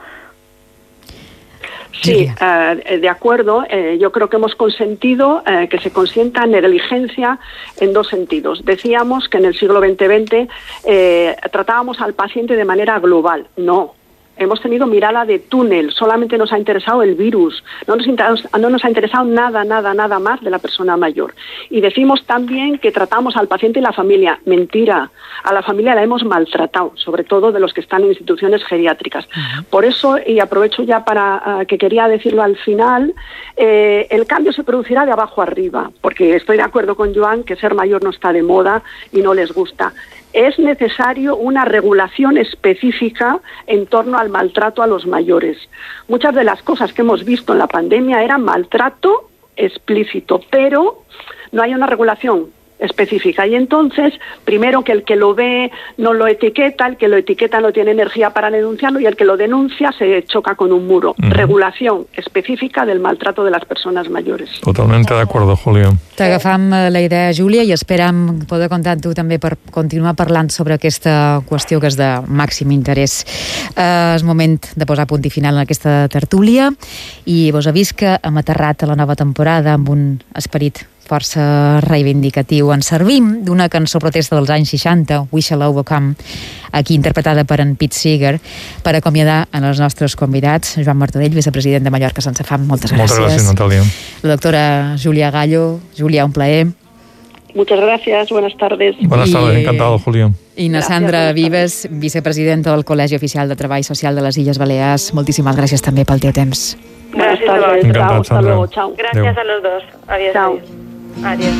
Sí, eh, de acuerdo. Eh, yo creo que hemos consentido eh, que se consienta negligencia en dos sentidos. Decíamos que en el siglo veinte veinte eh, tratábamos al paciente de manera global. No. Hemos tenido mirada de túnel, solamente nos ha interesado el virus, no nos, no nos ha interesado nada, nada, nada más de la persona mayor. Y decimos también que tratamos al paciente y la familia. Mentira, a la familia la hemos maltratado, sobre todo de los que están en instituciones geriátricas. Uh-huh. Por eso, y aprovecho ya para uh, que quería decirlo al final, eh, el cambio se producirá de abajo arriba, porque estoy de acuerdo con Joan que ser mayor no está de moda y no les gusta. Es necesario una regulación específica en torno al maltrato a los mayores. Muchas de las cosas que hemos visto en la pandemia eran maltrato explícito, pero no hay una regulación específica. Y entonces, primero que el que lo ve no lo etiqueta, el que lo etiqueta no tiene energía para denunciarlo y el que lo denuncia se choca con un muro. Uh-huh. Regulación específica del maltrato de las personas mayores. Totalmente de acuerdo, Julio. T'agafam la idea, Júlia, i esperam poder comptar amb tu també per continuar parlant sobre aquesta qüestió que és de màxim interès. Eh, és moment de posar punt i final en aquesta tertúlia i vos avís que hem aterrat a la nova temporada amb un esperit força reivindicatiu. Ens servim d'una cançó protesta dels anys seixanta, We Shall Overcome, aquí interpretada per en Pete Seeger, per acomiadar en els nostres convidats. Joan Martorell, vicepresident de Mallorca Sense Fam, moltes gràcies. Moltes gràcies, Natàlia. La doctora Júlia Gallo. Júlia, un plaer. Muchas gracias, buenas tardes. Buenas tardes, I, encantado, Julio. I na Sandra Vives, vicepresidenta del Col·legi Oficial de Treball Social de les Illes Balears. Moltíssimes gràcies també pel teu temps. Buenas tardes. Encantat, Hasta luego, chao. Gracias a los dos. Adiós. Chao. Adiós.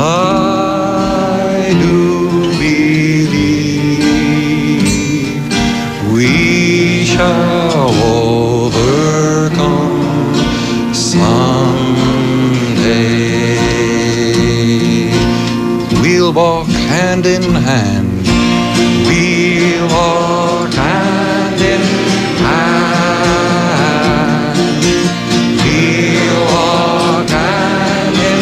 I do believe we shall overcome someday. We'll walk hand in hand. We'll walk hand in hand. We'll walk hand in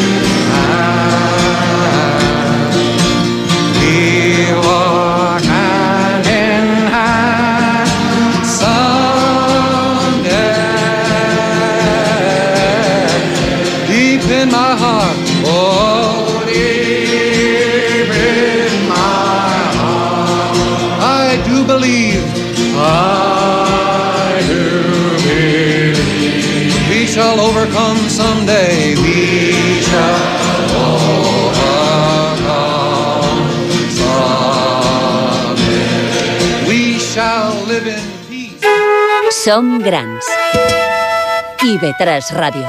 hand. We'll walk hand in hand someday. Deep in my heart, oh, deep in my heart, I do believe, I do believe we shall overcome someday. We shall overcome someday. We shall live in peace. Som grans. I ve tres Ràdio.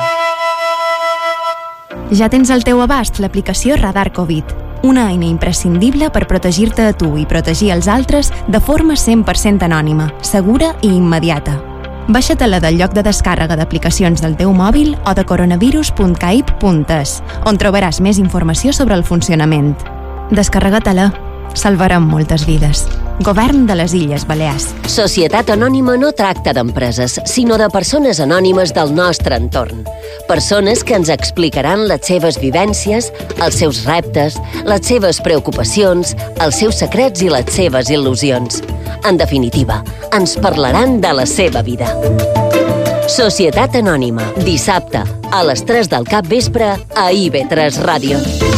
Ja tens al teu abast l'aplicació Radar Covid, una eina imprescindible per protegir-te a tu i protegir els altres de forma cent per cent anònima, segura i immediata. Baixa-te-la del lloc de descàrrega d'aplicacions del teu mòbil o de coronavirus punt caip punt es, on trobaràs més informació sobre el funcionament. Descarrega-te-la. Salvarem moltes vides. Govern de les Illes Balears. Societat Anònima no tracta d'empreses, sinó de persones anònimes del nostre entorn. Persones que ens explicaran les seves vivències, els seus reptes, les seves preocupacions, els seus secrets i les seves il·lusions. En definitiva, ens parlaran de la seva vida. Societat Anònima, dissabte, a les tres del capvespre, a I V tres Ràdio.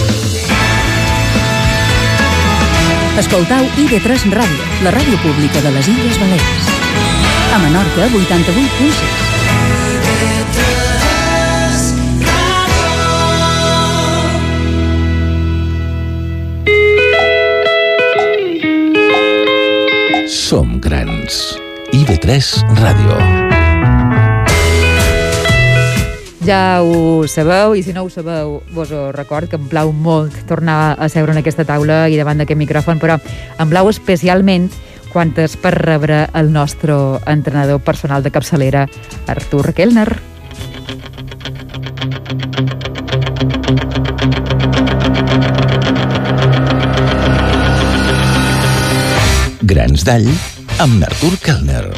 Escoltau I V tres Ràdio, la ràdio pública de les Illes Balears. A Menorca, vuitanta-vuit punt sis. Som grans. I V tres Ràdio. Ja ho sabeu, i si no ho sabeu, vos ho record, que em plau molt tornar a seure en aquesta taula i davant d'aquest micròfon, però em plau especialment quan és per rebre el nostre entrenador personal de capçalera, Artur Kellner. Grans d'all amb Artur Kellner.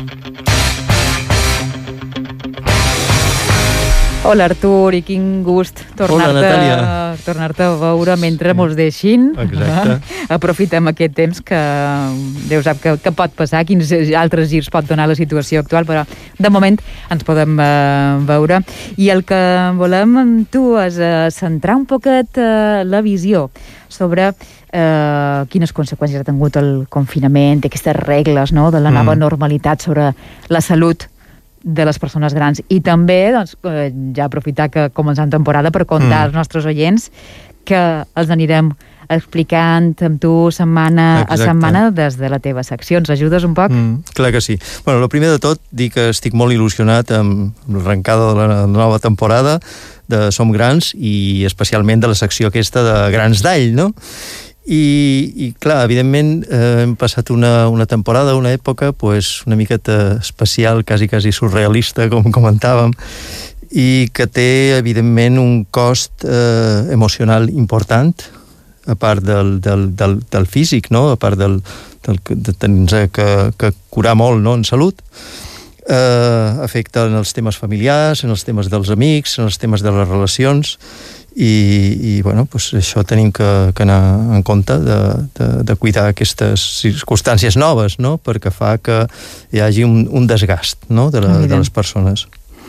Hola, Artur, i quin gust tornar-te tornar-te a veure mentre mos deixin. Exacte. Aprofitem aquest temps que Déu sap que, que pot passar, quins altres girs pot donar la situació actual, però de moment ens podem uh, veure. I el que volem amb tu és uh, centrar un poquet uh, la visió sobre uh, quines conseqüències ha tingut el confinament, aquestes regles, no?, de la nova mm. normalitat sobre la salut de les persones grans, i també doncs, ja aprofitar que començant temporada per contar mm. als nostres oients que els anirem explicant amb tu setmana Exacte. a setmana des de la teva secció. Ens ajudes un poc? Mm, clar que sí. Bueno, el primer de tot, dir que estic molt il·lusionat amb l'arrencada de la nova temporada de Som Grans, i especialment de la secció aquesta de Grans d'all, no? I, i clar, evidentment eh, hem passat una, una temporada, una època pues, una miqueta especial, quasi, quasi surrealista, com comentàvem, i que té, evidentment, un cost eh, emocional important, a part del, del, del, del físic, no? A part del, del, de tenir que, que curar molt, no?, en salut. Eh, afecta en els temes familiars, en els temes dels amics, en els temes de les relacions, i, i bueno, pues això tenim que, que anar en compte de, de, de cuidar aquestes circumstàncies noves, no?, perquè fa que hi hagi un, un desgast, no?, de, la, de les persones.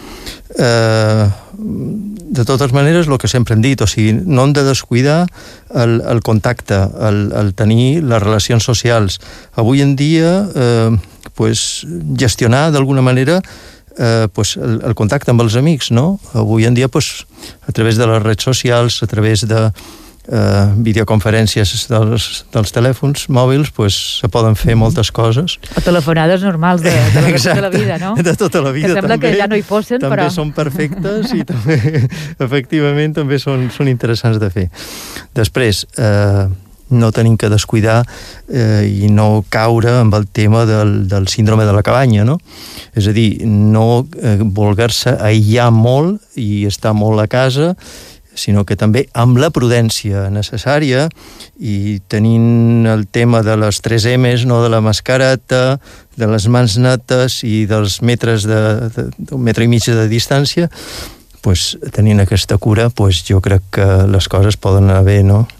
Eh, de totes maneres, el que sempre hem dit, o sigui, no hem de descuidar el, el contacte, el, el tenir les relacions socials. Avui en dia, eh, pues, gestionar d'alguna manera Eh, pues el, el contacte amb els amics, no? Avui en dia, pues, a través de les redes socials, a través de eh, videoconferències dels, dels telèfons mòbils, pues, se poden fer moltes coses. O telefonades normals de, de, la, de la vida, no? De tota la vida, que sembla també. Que ja no hi fossin, també però... També són perfectes i també, efectivament, també són, són interessants de fer. Després, eh, no tenim que descuidar eh, i no caure amb el tema del, del síndrome de la cabanya, no? És a dir, no eh, voler-se aïllar molt i estar molt a casa, sinó que també amb la prudència necessària, i tenint el tema de les tres emes, no?, de la mascareta, de les mans netes i dels metres de, de, d'un metre i mig de distància, pues, tenint aquesta cura, pues, jo crec que les coses poden anar bé, no?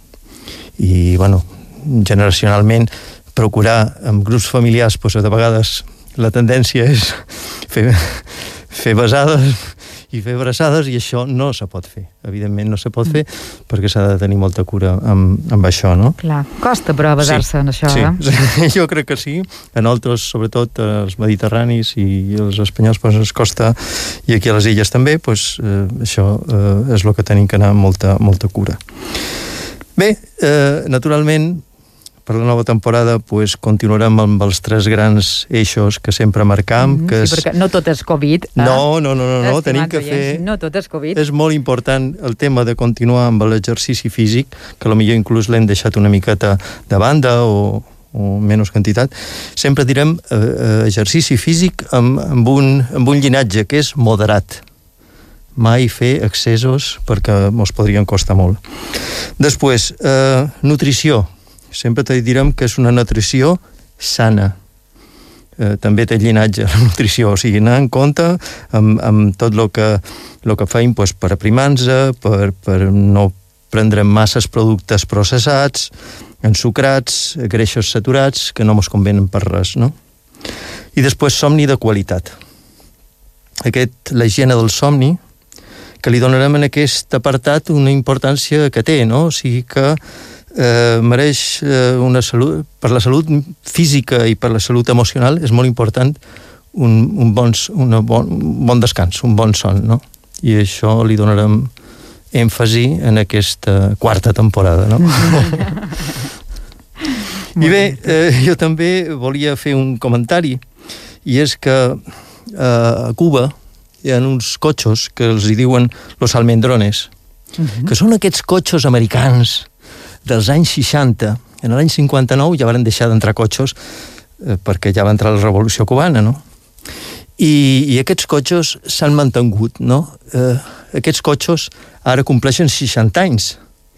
I, bueno, generacionalment procurar amb grups familiars, doncs, de vegades la tendència és fer, fer besades i fer abraçades, i això no se pot fer, evidentment no se pot fer, perquè s'ha de tenir molta cura amb, amb això, no? Clar, costa però besar-se sí, en això, sí. eh? Jo crec que sí, en altres, sobretot els mediterranis i els espanyols, doncs ens costa, i aquí a les illes també, doncs eh, això eh, és el que tenim que anar amb molta, molta cura. Bé, eh, naturalment, per la nova temporada pues, continuarem amb els tres grans eixos que sempre marcam. Mm, que és... Sí, perquè no tot és Covid. Eh? No, no, no, no, no. tenim que fer... No tot és Covid. És molt important el tema de continuar amb l'exercici físic, que potser inclús l'hem deixat una miqueta de banda o, o menys quantitat. Sempre direm eh, exercici físic amb, amb, un, amb un llinatge que és moderat. Mai fer excessos perquè ens podrien costar molt. Després, eh, nutrició. Sempre te direm que és una nutrició sana. Eh, també té llinatge, la nutrició. O sigui, anar en compte amb, amb tot el que, el que feim pues, per aprimar-nos, per, per no prendre masses productes processats, ensucrats, greixos saturats, que no ens convenen per res, no? I després, somni de qualitat. Aquest, la higiene del somni, que li donarem en aquest apartat una importància que té, no? O sigui que eh, mereix eh, una salut, per la salut física i per la salut emocional és molt important un, un, bons, una bon, un bon descans, un bon son, no? I això li donarem èmfasi en aquesta quarta temporada, no? I bé, eh, jo també volia fer un comentari, i és que eh, a Cuba hi ha uns cotxos que els hi diuen los almendrones, uh-huh. que són aquests cotxos americans dels anys seixanta. En l'any cinquanta-nou ja van deixar d'entrar cotxos eh, perquè ja va entrar la Revolució Cubana, no? I, i aquests cotxos s'han mantingut, no? Eh, aquests cotxos ara compleixen seixanta anys.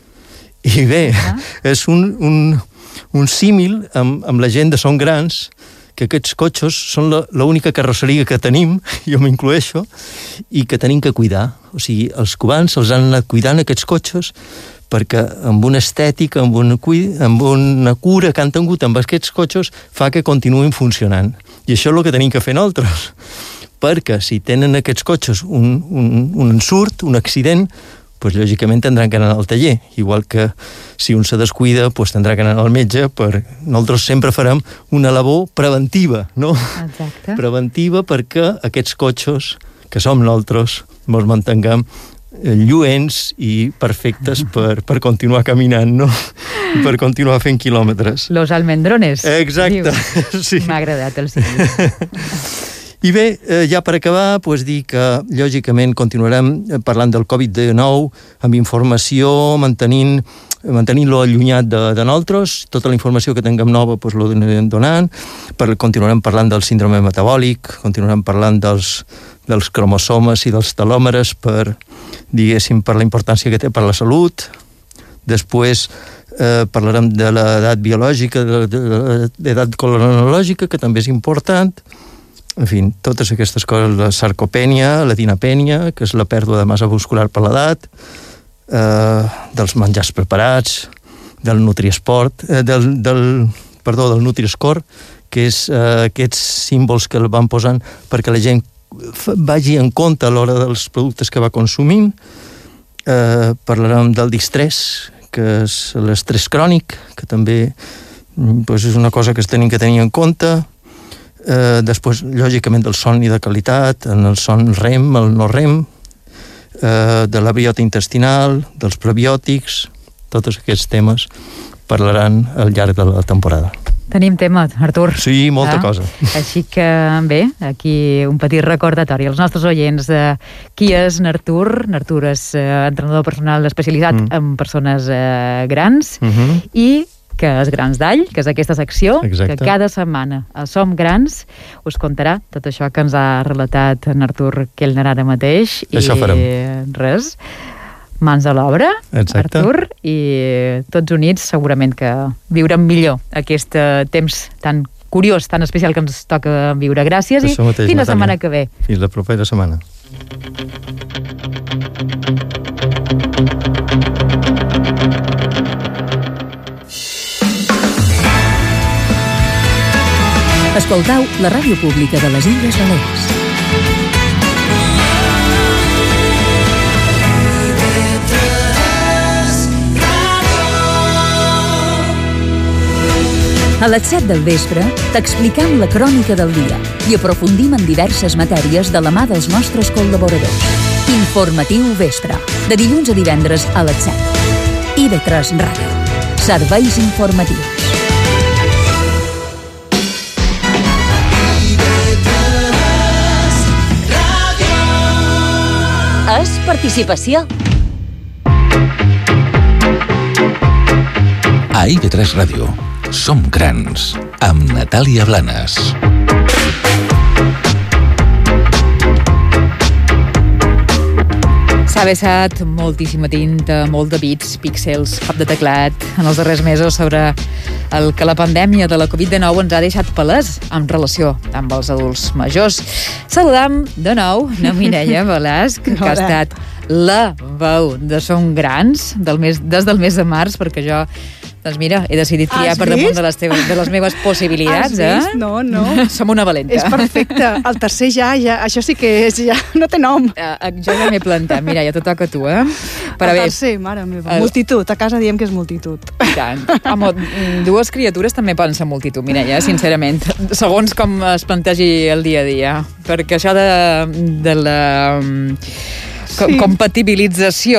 I bé, uh-huh. és un, un, un símil amb, amb la gent de Som Grans, que aquests cotxos són l'única carrosseria que tenim, jo m'incloeixo, i que tenim que cuidar. O sigui, els cubans els han anat cuidant aquests cotxos perquè amb una estètica, amb una, amb una cura que han tingut amb aquests cotxos fa que continuïn funcionant. I això és el que tenim que fer nosaltres. Perquè si tenen aquests cotxes un, un, un ensurt, un accident, pues, lògicament tindran que anar al taller. Igual que si un se descuida, pues, tindrà que anar al metge. Per... Nosaltres sempre farem una labor preventiva, no? Exacte. Preventiva perquè aquests cotxos, que som nosaltres, ens mantinguem lluents i perfectes per, per continuar caminant, no? I per continuar fent quilòmetres. Los almendrones. Exacte, sí. M'ha agradat el símbol. I bé, eh, ja per acabar, pues, dir que lògicament continuarem parlant del covid dinou amb informació, mantenint mantenint-lo allunyat de, de nosaltres, tota la informació que tinguem nova pues, lo anirem donant, per, continuarem parlant del síndrome metabòlic, continuarem parlant dels, dels cromosomes i dels telòmeres per, diguéssim, per la importància que té per la salut. Després eh, parlarem de l'edat biològica, de l'edat cronològica, que també és important. En fi, totes aquestes coses, la sarcopènia, la dinapènia, que és la pèrdua de massa muscular per l'edat, eh, dels menjars preparats, del Nutriesport, eh, del, del, perdó, del Nutri-Score, que és eh, aquests símbols que el van posant perquè la gent vagi en compte a l'hora dels productes que va consumint. Eh, parlarem del distrés, que és l'estrès crònic, que també pues, és una cosa que es tenim que tenir en compte. Eh, després, lògicament, del son i de qualitat, en el son REM, el no REM, eh, de la biota intestinal, dels prebiòtics, tots aquests temes parlaran al llarg de la temporada. Tenim tema, Artur. Sí, molta ah, cosa. Així que, bé, aquí un petit recordatori als nostres oients de qui és n'Artur. n'Artur és eh, entrenador personal especialitzat mm. en persones eh, grans mm-hmm. i que és Grans d'All, que és aquesta secció Exacte. Que cada setmana a Som Grans us contarà tot això que ens ha relatat n'Artur Kellner ara mateix. Això I farem. Res, mans a l'obra, Artur, i tots units segurament que viurem millor aquest temps tan curiós, tan especial que ens toca viure. Gràcies i mateix, fins la setmana que ve. Fins la propera setmana. Escoltau la ràdio pública de les Illes Balears. A les set del vespre t'explicam la crònica del dia i aprofundim en diverses matèries de la mà dels nostres col·laboradors. Informatiu Vespre, de dilluns a divendres a les set. I de tres Ràdio. Serveis informatius. És participació. A I V tres Ràdio, Som Grans, amb Natàlia Blanes. S'ha vessat moltíssima tinta, molt de bits, píxels, cap de teclat en els darrers mesos sobre el que la pandèmia de la covid dinou ens ha deixat palès en relació amb els adults majors. Saludam de nou na Mireia Velasc, que ha estat la veu de Som Grans del mes, des del mes de març, perquè jo doncs mira, he decidit triar per damunt de les, teves, de les meves possibilitats. Has vist? Eh? No, no. Som una valenta. És perfecte. El tercer ja, ja, això sí que és, ja no té nom. Uh, jo ja m'he plantat. Mira, ja te toca a tu, eh? Però el tercer, mare meva. El... Multitud. A casa diem que és multitud. I tant. Home, dues criatures també poden ser multitud, Mireia, sincerament. Segons com es plantegi el dia a dia. Perquè això de, de la... Sí. compatibilització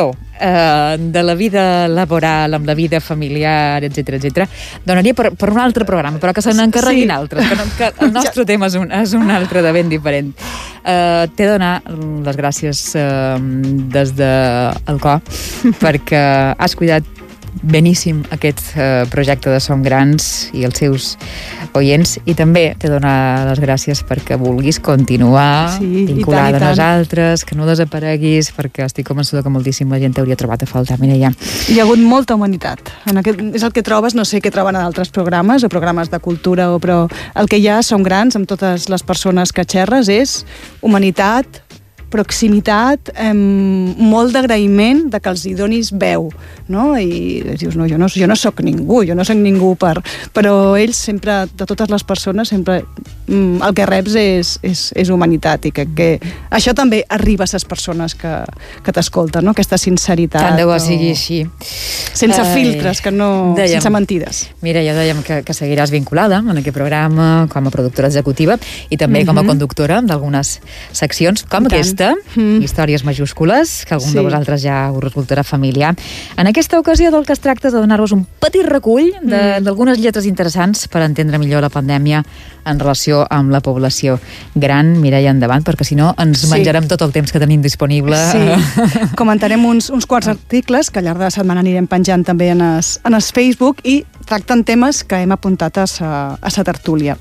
eh, de la vida laboral amb la vida familiar, etcètera, etcètera, donaria per, per un altre programa, però que se n'encarreguin sí. altres, que, no, que el nostre tema és un, és un altre de ben diferent. Eh, T'he de donar les gràcies eh, des del cor perquè has cuidat beníssim aquest eh, projecte de Som Grans i els seus oients, i també t'he de donar les gràcies perquè vulguis continuar sí, vinculada a nosaltres, que no desapareguis, perquè estic convençuda que moltíssima gent t'hauria trobat a faltar, Mireia. Hi ha hagut molta humanitat. En aquest, és el que trobes, no sé què troben en altres programes o programes de cultura, o, però el que hi ha Som Grans amb totes les persones que xerres és humanitat, proximitat, eh, molt d'agraïment de que els hi donis veu, no? I dius, no, jo no, jo no soc ningú, jo no soc ningú per... Però ells sempre, de totes les persones, sempre mm, el que reps és, és, és humanitat, i que, que això també arriba a les persones que, que t'escolten, no? Aquesta sinceritat. Tant de bo no? sigui així. Sense Ai, filtres, que no... Dèiem, sense mentides. Mira, ja dèiem que, que seguiràs vinculada en aquest programa com a productora executiva i també mm-hmm. com a conductora d'algunes seccions, com aquesta, Mm. històries majúscules, que algun sí. de vosaltres ja us resultarà familiar. En aquesta ocasió del que es tracta és de donar-vos un petit recull d'algunes mm. lletres interessants per entendre millor la pandèmia en relació amb la població gran. Mireia, endavant, perquè si no ens sí. menjarem tot el temps que tenim disponible. Sí. Comentarem uns, uns quants articles que al llarg de la setmana anirem penjant també en es, en es Facebook, i tracten temes que hem apuntat a sa, a sa tertúlia.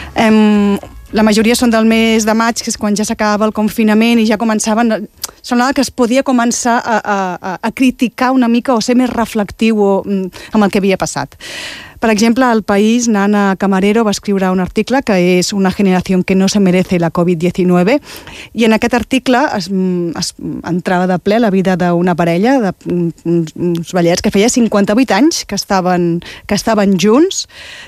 Em... La majoria són del mes de maig, que és quan ja s'acabava el confinament i ja començaven... Semblava que es podia començar a, a, a criticar una mica o ser més reflectiu o, amb el que havia passat. Per exemple, al País, Nana Camarero va escriure un article que és Una generació que no se merece la covid diecinueve, i en aquest article es, es entrava de ple la vida d'una parella, d'uns ballets que feia cinquanta-vuit anys que estaven, que estaven junts,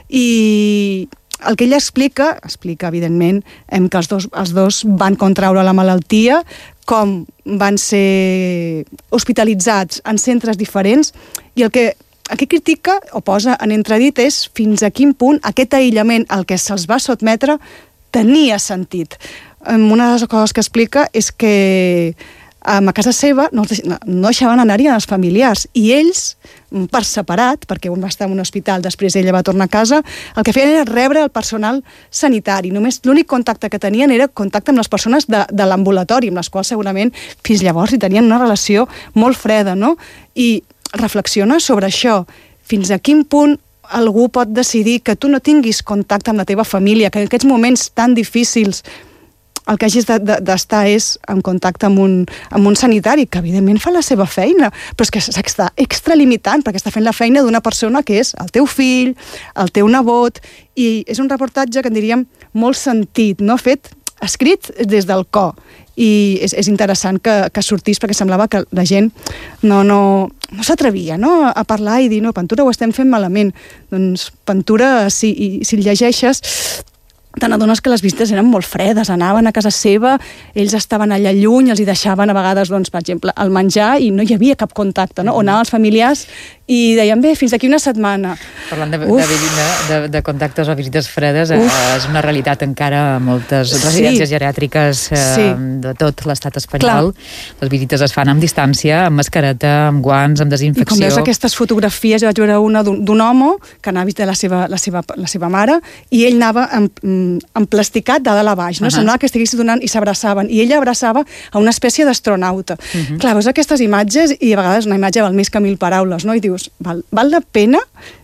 i el que ella explica, explica evidentment que els dos, els dos van contraure la malaltia, com van ser hospitalitzats en centres diferents, i el que aquí critica o posa en entredit és fins a quin punt aquest aïllament al que se'ls va sotmetre tenia sentit. Una de les coses que explica és que a casa seva no, no deixaven anar-hi els familiars, i ells, per separat, perquè un va estar en un hospital, després ella va tornar a casa, el que feien era rebre el personal sanitari. Només l'únic contacte que tenien era contacte amb les persones de, de l'ambulatori, amb les quals segurament fins llavors hi tenien una relació molt freda, no? I reflexiona sobre això, fins a quin punt algú pot decidir que tu no tinguis contacte amb la teva família, que en aquests moments tan difícils el que hagis d'estar és en contacte amb un, amb un sanitari, que evidentment fa la seva feina, però és que s'està extralimitant, perquè està fent la feina d'una persona que és el teu fill, el teu nebot, i és un reportatge que en diríem molt sentit, no? Fet, escrit des del cor, i és, és interessant que, que sortís, perquè semblava que la gent no, no, no s'atrevia, no? a parlar i dir, no, Pentura, ho estem fent malament. Doncs Pentura, si, si el llegeixes, te n'adones que les visites eren molt fredes, anaven a casa seva, ells estaven allà lluny, els hi deixaven a vegades, doncs, per exemple, el menjar, i no hi havia cap contacte, no? O anaven els familiars i deien, bé, fins d'aquí una setmana. Parlant de, de, de, de contactes o visites fredes, Uf. és una realitat encara a moltes residències sí. geriàtriques eh, sí. de tot l'estat espanyol. Clar. Les visites es fan amb distància, amb mascareta, amb guants, amb desinfecció. I com veus aquestes fotografies, jo vaig veure una d'un home que anava a visitar la seva, la, seva, la seva mare, i ell anava amb, amb plasticat de dalt a baix, no? Uh -huh. Semblava que estigués donant, i s'abraçaven, i ella abraçava a una espècie d'astronauta. Uh -huh. Clar, veus aquestes imatges, i a vegades una imatge val més que mil paraules, no? I dius, val, val la pena?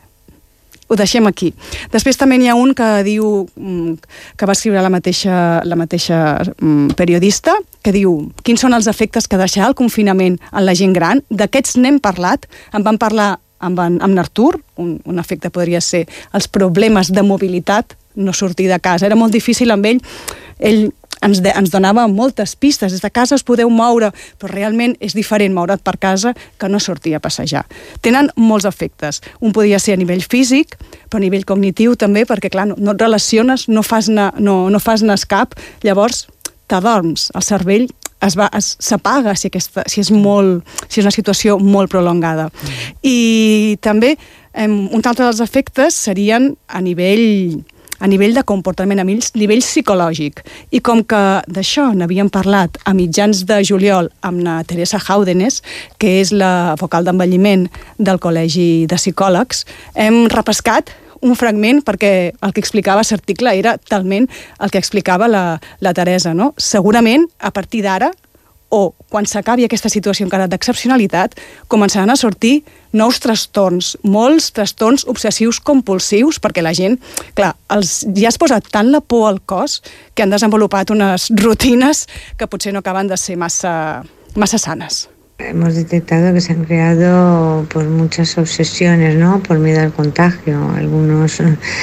Ho deixem aquí. Després també n'hi ha un que diu, que va escriure la mateixa, la mateixa periodista, que diu, quins són els efectes que deixarà el confinament en la gent gran? D'aquests n'hem parlat, en van parlar amb, en, amb Artur, un, un efecte podria ser els problemes de mobilitat, no sortir de casa. Era molt difícil amb ell, ell ens, de, ens donava moltes pistes, des de casa us podeu moure, però realment és diferent moure't per casa que no sortir a passejar. Tenen molts efectes. Un podria ser a nivell físic, però a nivell cognitiu també, perquè clar, no, no et relaciones, no fas anar, no, no fas anar escap, llavors t'adorms, el cervell es va, es, s'apaga si, aquesta, si, és molt, si és una situació molt prolongada. Mm. I també, um, un altre dels efectes serien a nivell a nivell de comportament, a nivell psicològic. I com que d'això n'havíem parlat a mitjans de juliol amb la Teresa Haudenes, que és la vocal d'envelliment del Col·legi de Psicòlegs, hem repescat un fragment perquè el que explicava l'article era talment el que explicava la, la Teresa, no? Segurament, a partir d'ara, o quan s'acabi aquesta situació encara d'excepcionalitat, començaran a sortir nous trastorns, molts trastorns obsessius compulsius, perquè la gent, clar, els, ja es posa tant la por al cos que han desenvolupat unes rutines que potser no acaben de ser massa, massa sanes. Hemos detectado que se han creado pues muchas obsesiones, ¿no? Por miedo al contagio. Algunos,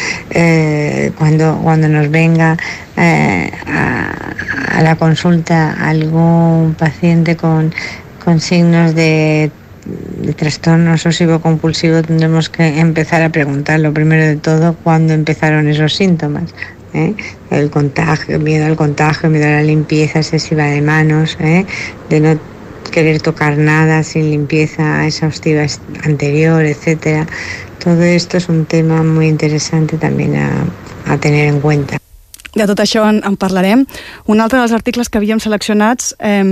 eh, cuando, cuando nos venga eh, a, a la consulta algún paciente con, con signos de, de trastorno obsesivo-compulsivo, tendremos que empezar a preguntar, lo primero de todo, cuándo empezaron esos síntomas. ¿Eh? El contagio, miedo al contagio, miedo a la limpieza excesiva de manos, ¿eh? De no querer tocar nada sin limpieza exhaustiva anterior, etcétera. Todo esto es un tema muy interesante también a, a tener en cuenta. De tot això en, en parlarem. Un altre dels articles que havíem seleccionats eh,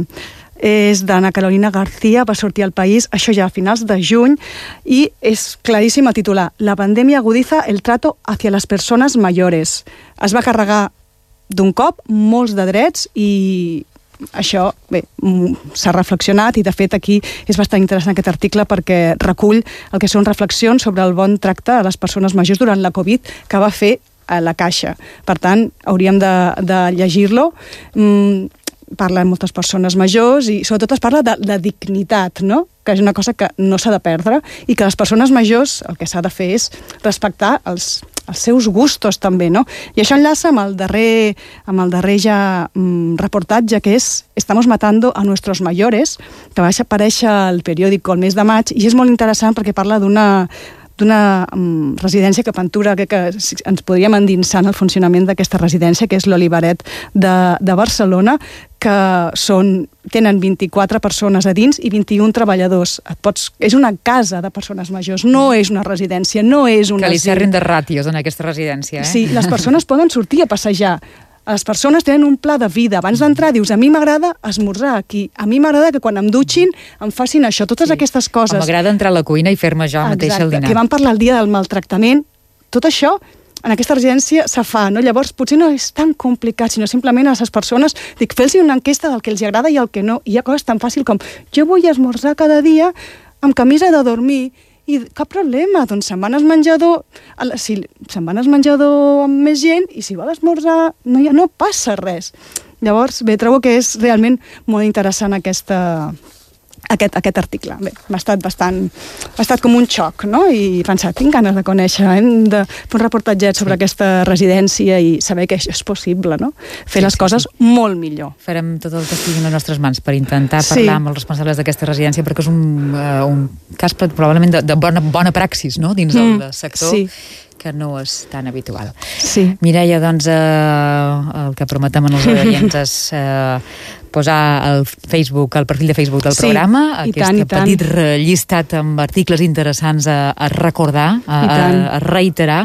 és d'Ana Carolina García, va sortir al País, això ja a finals de juny, i és claríssim el titular. La pandèmia agudiza el trato hacia las personas mayores. Es va carregar d'un cop molts de drets i això, bé, s'ha reflexionat i de fet aquí és bastant interessant aquest article perquè recull el que són reflexions sobre el bon tracte a les persones majors durant la Covid que va fer a la Caixa. Per tant, hauríem de, de llegir-lo. Mm, parla de moltes persones majors i sobretot es parla de, de dignitat, no? Que és una cosa que no s'ha de perdre i que les persones majors el que s'ha de fer és respectar els els seus gustos també, no? I això enlaça amb el darrer, amb el darrer ja mm, reportatge que és Estamos matando a nuestros mayores, que va aparèixer al periòdico el mes de maig i és molt interessant perquè parla d'una d'una um, residència que Pantura que, que ens podríem endinsar en el funcionament d'aquesta residència, que és l'Olivaret de, de Barcelona, que són, tenen vint-i-quatre persones a dins i vint-i-un treballadors. Et pots, és una casa de persones majors, no és una residència, no és un que li asil. serrin de ràtios en aquesta residència, eh? Sí, les persones poden sortir a passejar. Les persones tenen un pla de vida. Abans d'entrar dius, a mi m'agrada esmorzar aquí, a mi m'agrada que quan em dutxin em facin això, totes sí. aquestes coses. M'agrada entrar a la cuina i fer-me jo mateixa el dinar. Que vam parlar el dia del maltractament. Tot això en aquesta residència se fa, no? Llavors potser no és tan complicat, sinó simplement a les persones, dic, fer-los una enquesta del que els agrada i el que no. I hi ha coses tan fàcil com, jo vull esmorzar cada dia amb camisa de dormir, i cap problema, doncs se'n van al menjador, si se'n van al menjador amb més gent i si vol esmorzar no, ja no passa res. Llavors, bé, trobo que és realment molt interessant aquesta, aquest, aquest article. Bé, m'ha estat bastant, ha estat com un xoc, no? I he pensat, tinc ganes de conèixer, hem de fer un reportatget sobre sí. aquesta residència i saber que això és possible, no? Fer sí, les sí, coses sí. molt millor. Farem tot el que estigui en les nostres mans per intentar parlar sí. amb els responsables d'aquesta residència, perquè és un, uh, un cas probablement de, de bona, bona praxis, no?, dins mm, del sector. Sí. Que no és tan habitual. Sí. Mireia, doncs, eh, el que prometem en els oients és eh, posar el Facebook, el perfil de Facebook del sí, programa, aquest petit llistat amb articles interessants a, a recordar, a, a, a reiterar,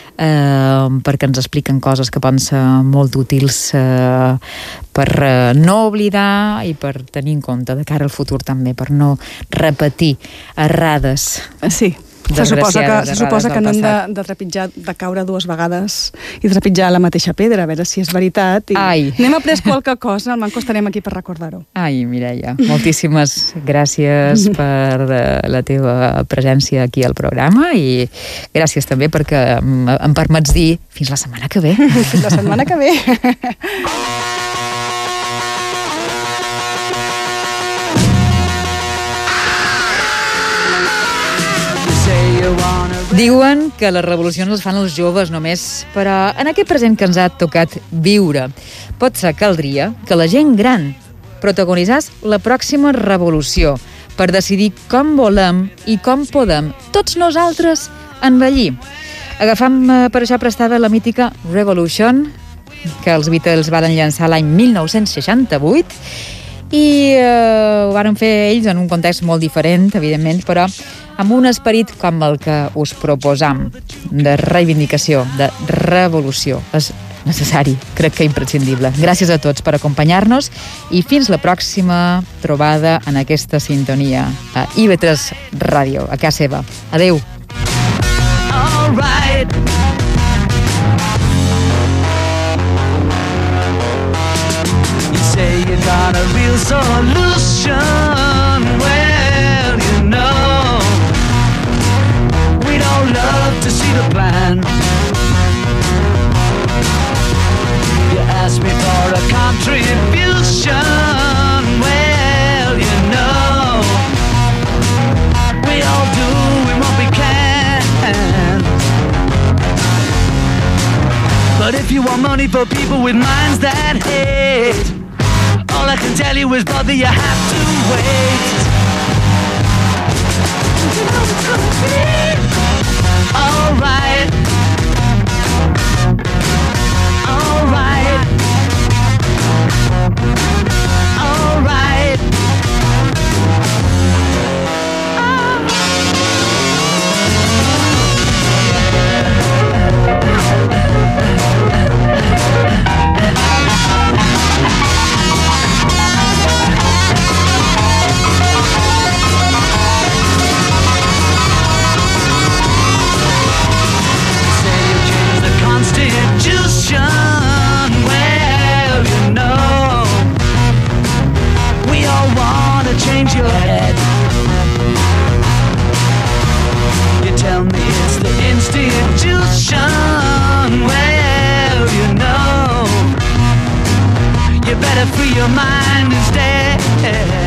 eh, perquè ens expliquen coses que poden ser molt útils eh, per eh, no oblidar i per tenir en compte de cara al futur també, per no repetir errades. Sí. Se suposa que, se suposa que no hem de, de trepitjar, de caure dues vegades i trepitjar la mateixa pedra, a veure si és veritat. I Ai. N'hem après qualque cosa, el manco estarem aquí per recordar-ho. Ai, Mireia, moltíssimes gràcies per la teva presència aquí al programa i gràcies també perquè em permets dir fins la setmana que ve. Fins la setmana que ve. Diuen que les revolucions les fan els joves només, però en aquest present que ens ha tocat viure, potser caldria que la gent gran protagonitzés la pròxima revolució per decidir com volem i com podem tots nosaltres envellir. Agafam per això prestada la mítica Revolution, que els Beatles van llançar l'any mil nou-cents seixanta-vuit, i eh, ho van fer ells en un context molt diferent, evidentment, però amb un esperit com el que us proposam, de reivindicació, de revolució. És necessari, crec que imprescindible. Gràcies a tots per acompanyar-nos i fins la pròxima trobada en aquesta sintonia a I V tres Ràdio, a casa seva. Adéu. All right. You say you got a real solution. Well, you know, we don't love to see the plan. You ask me for a contribution. Well, you know, we all do what we can. But if you want money for people with minds that hate, all I can tell you is, brother, you have to wait. You know it's gonna be all right. All right. All right. Constitution, well, you know, we all want to change your head. You tell me it's the institution, well, you know, you better free your mind instead.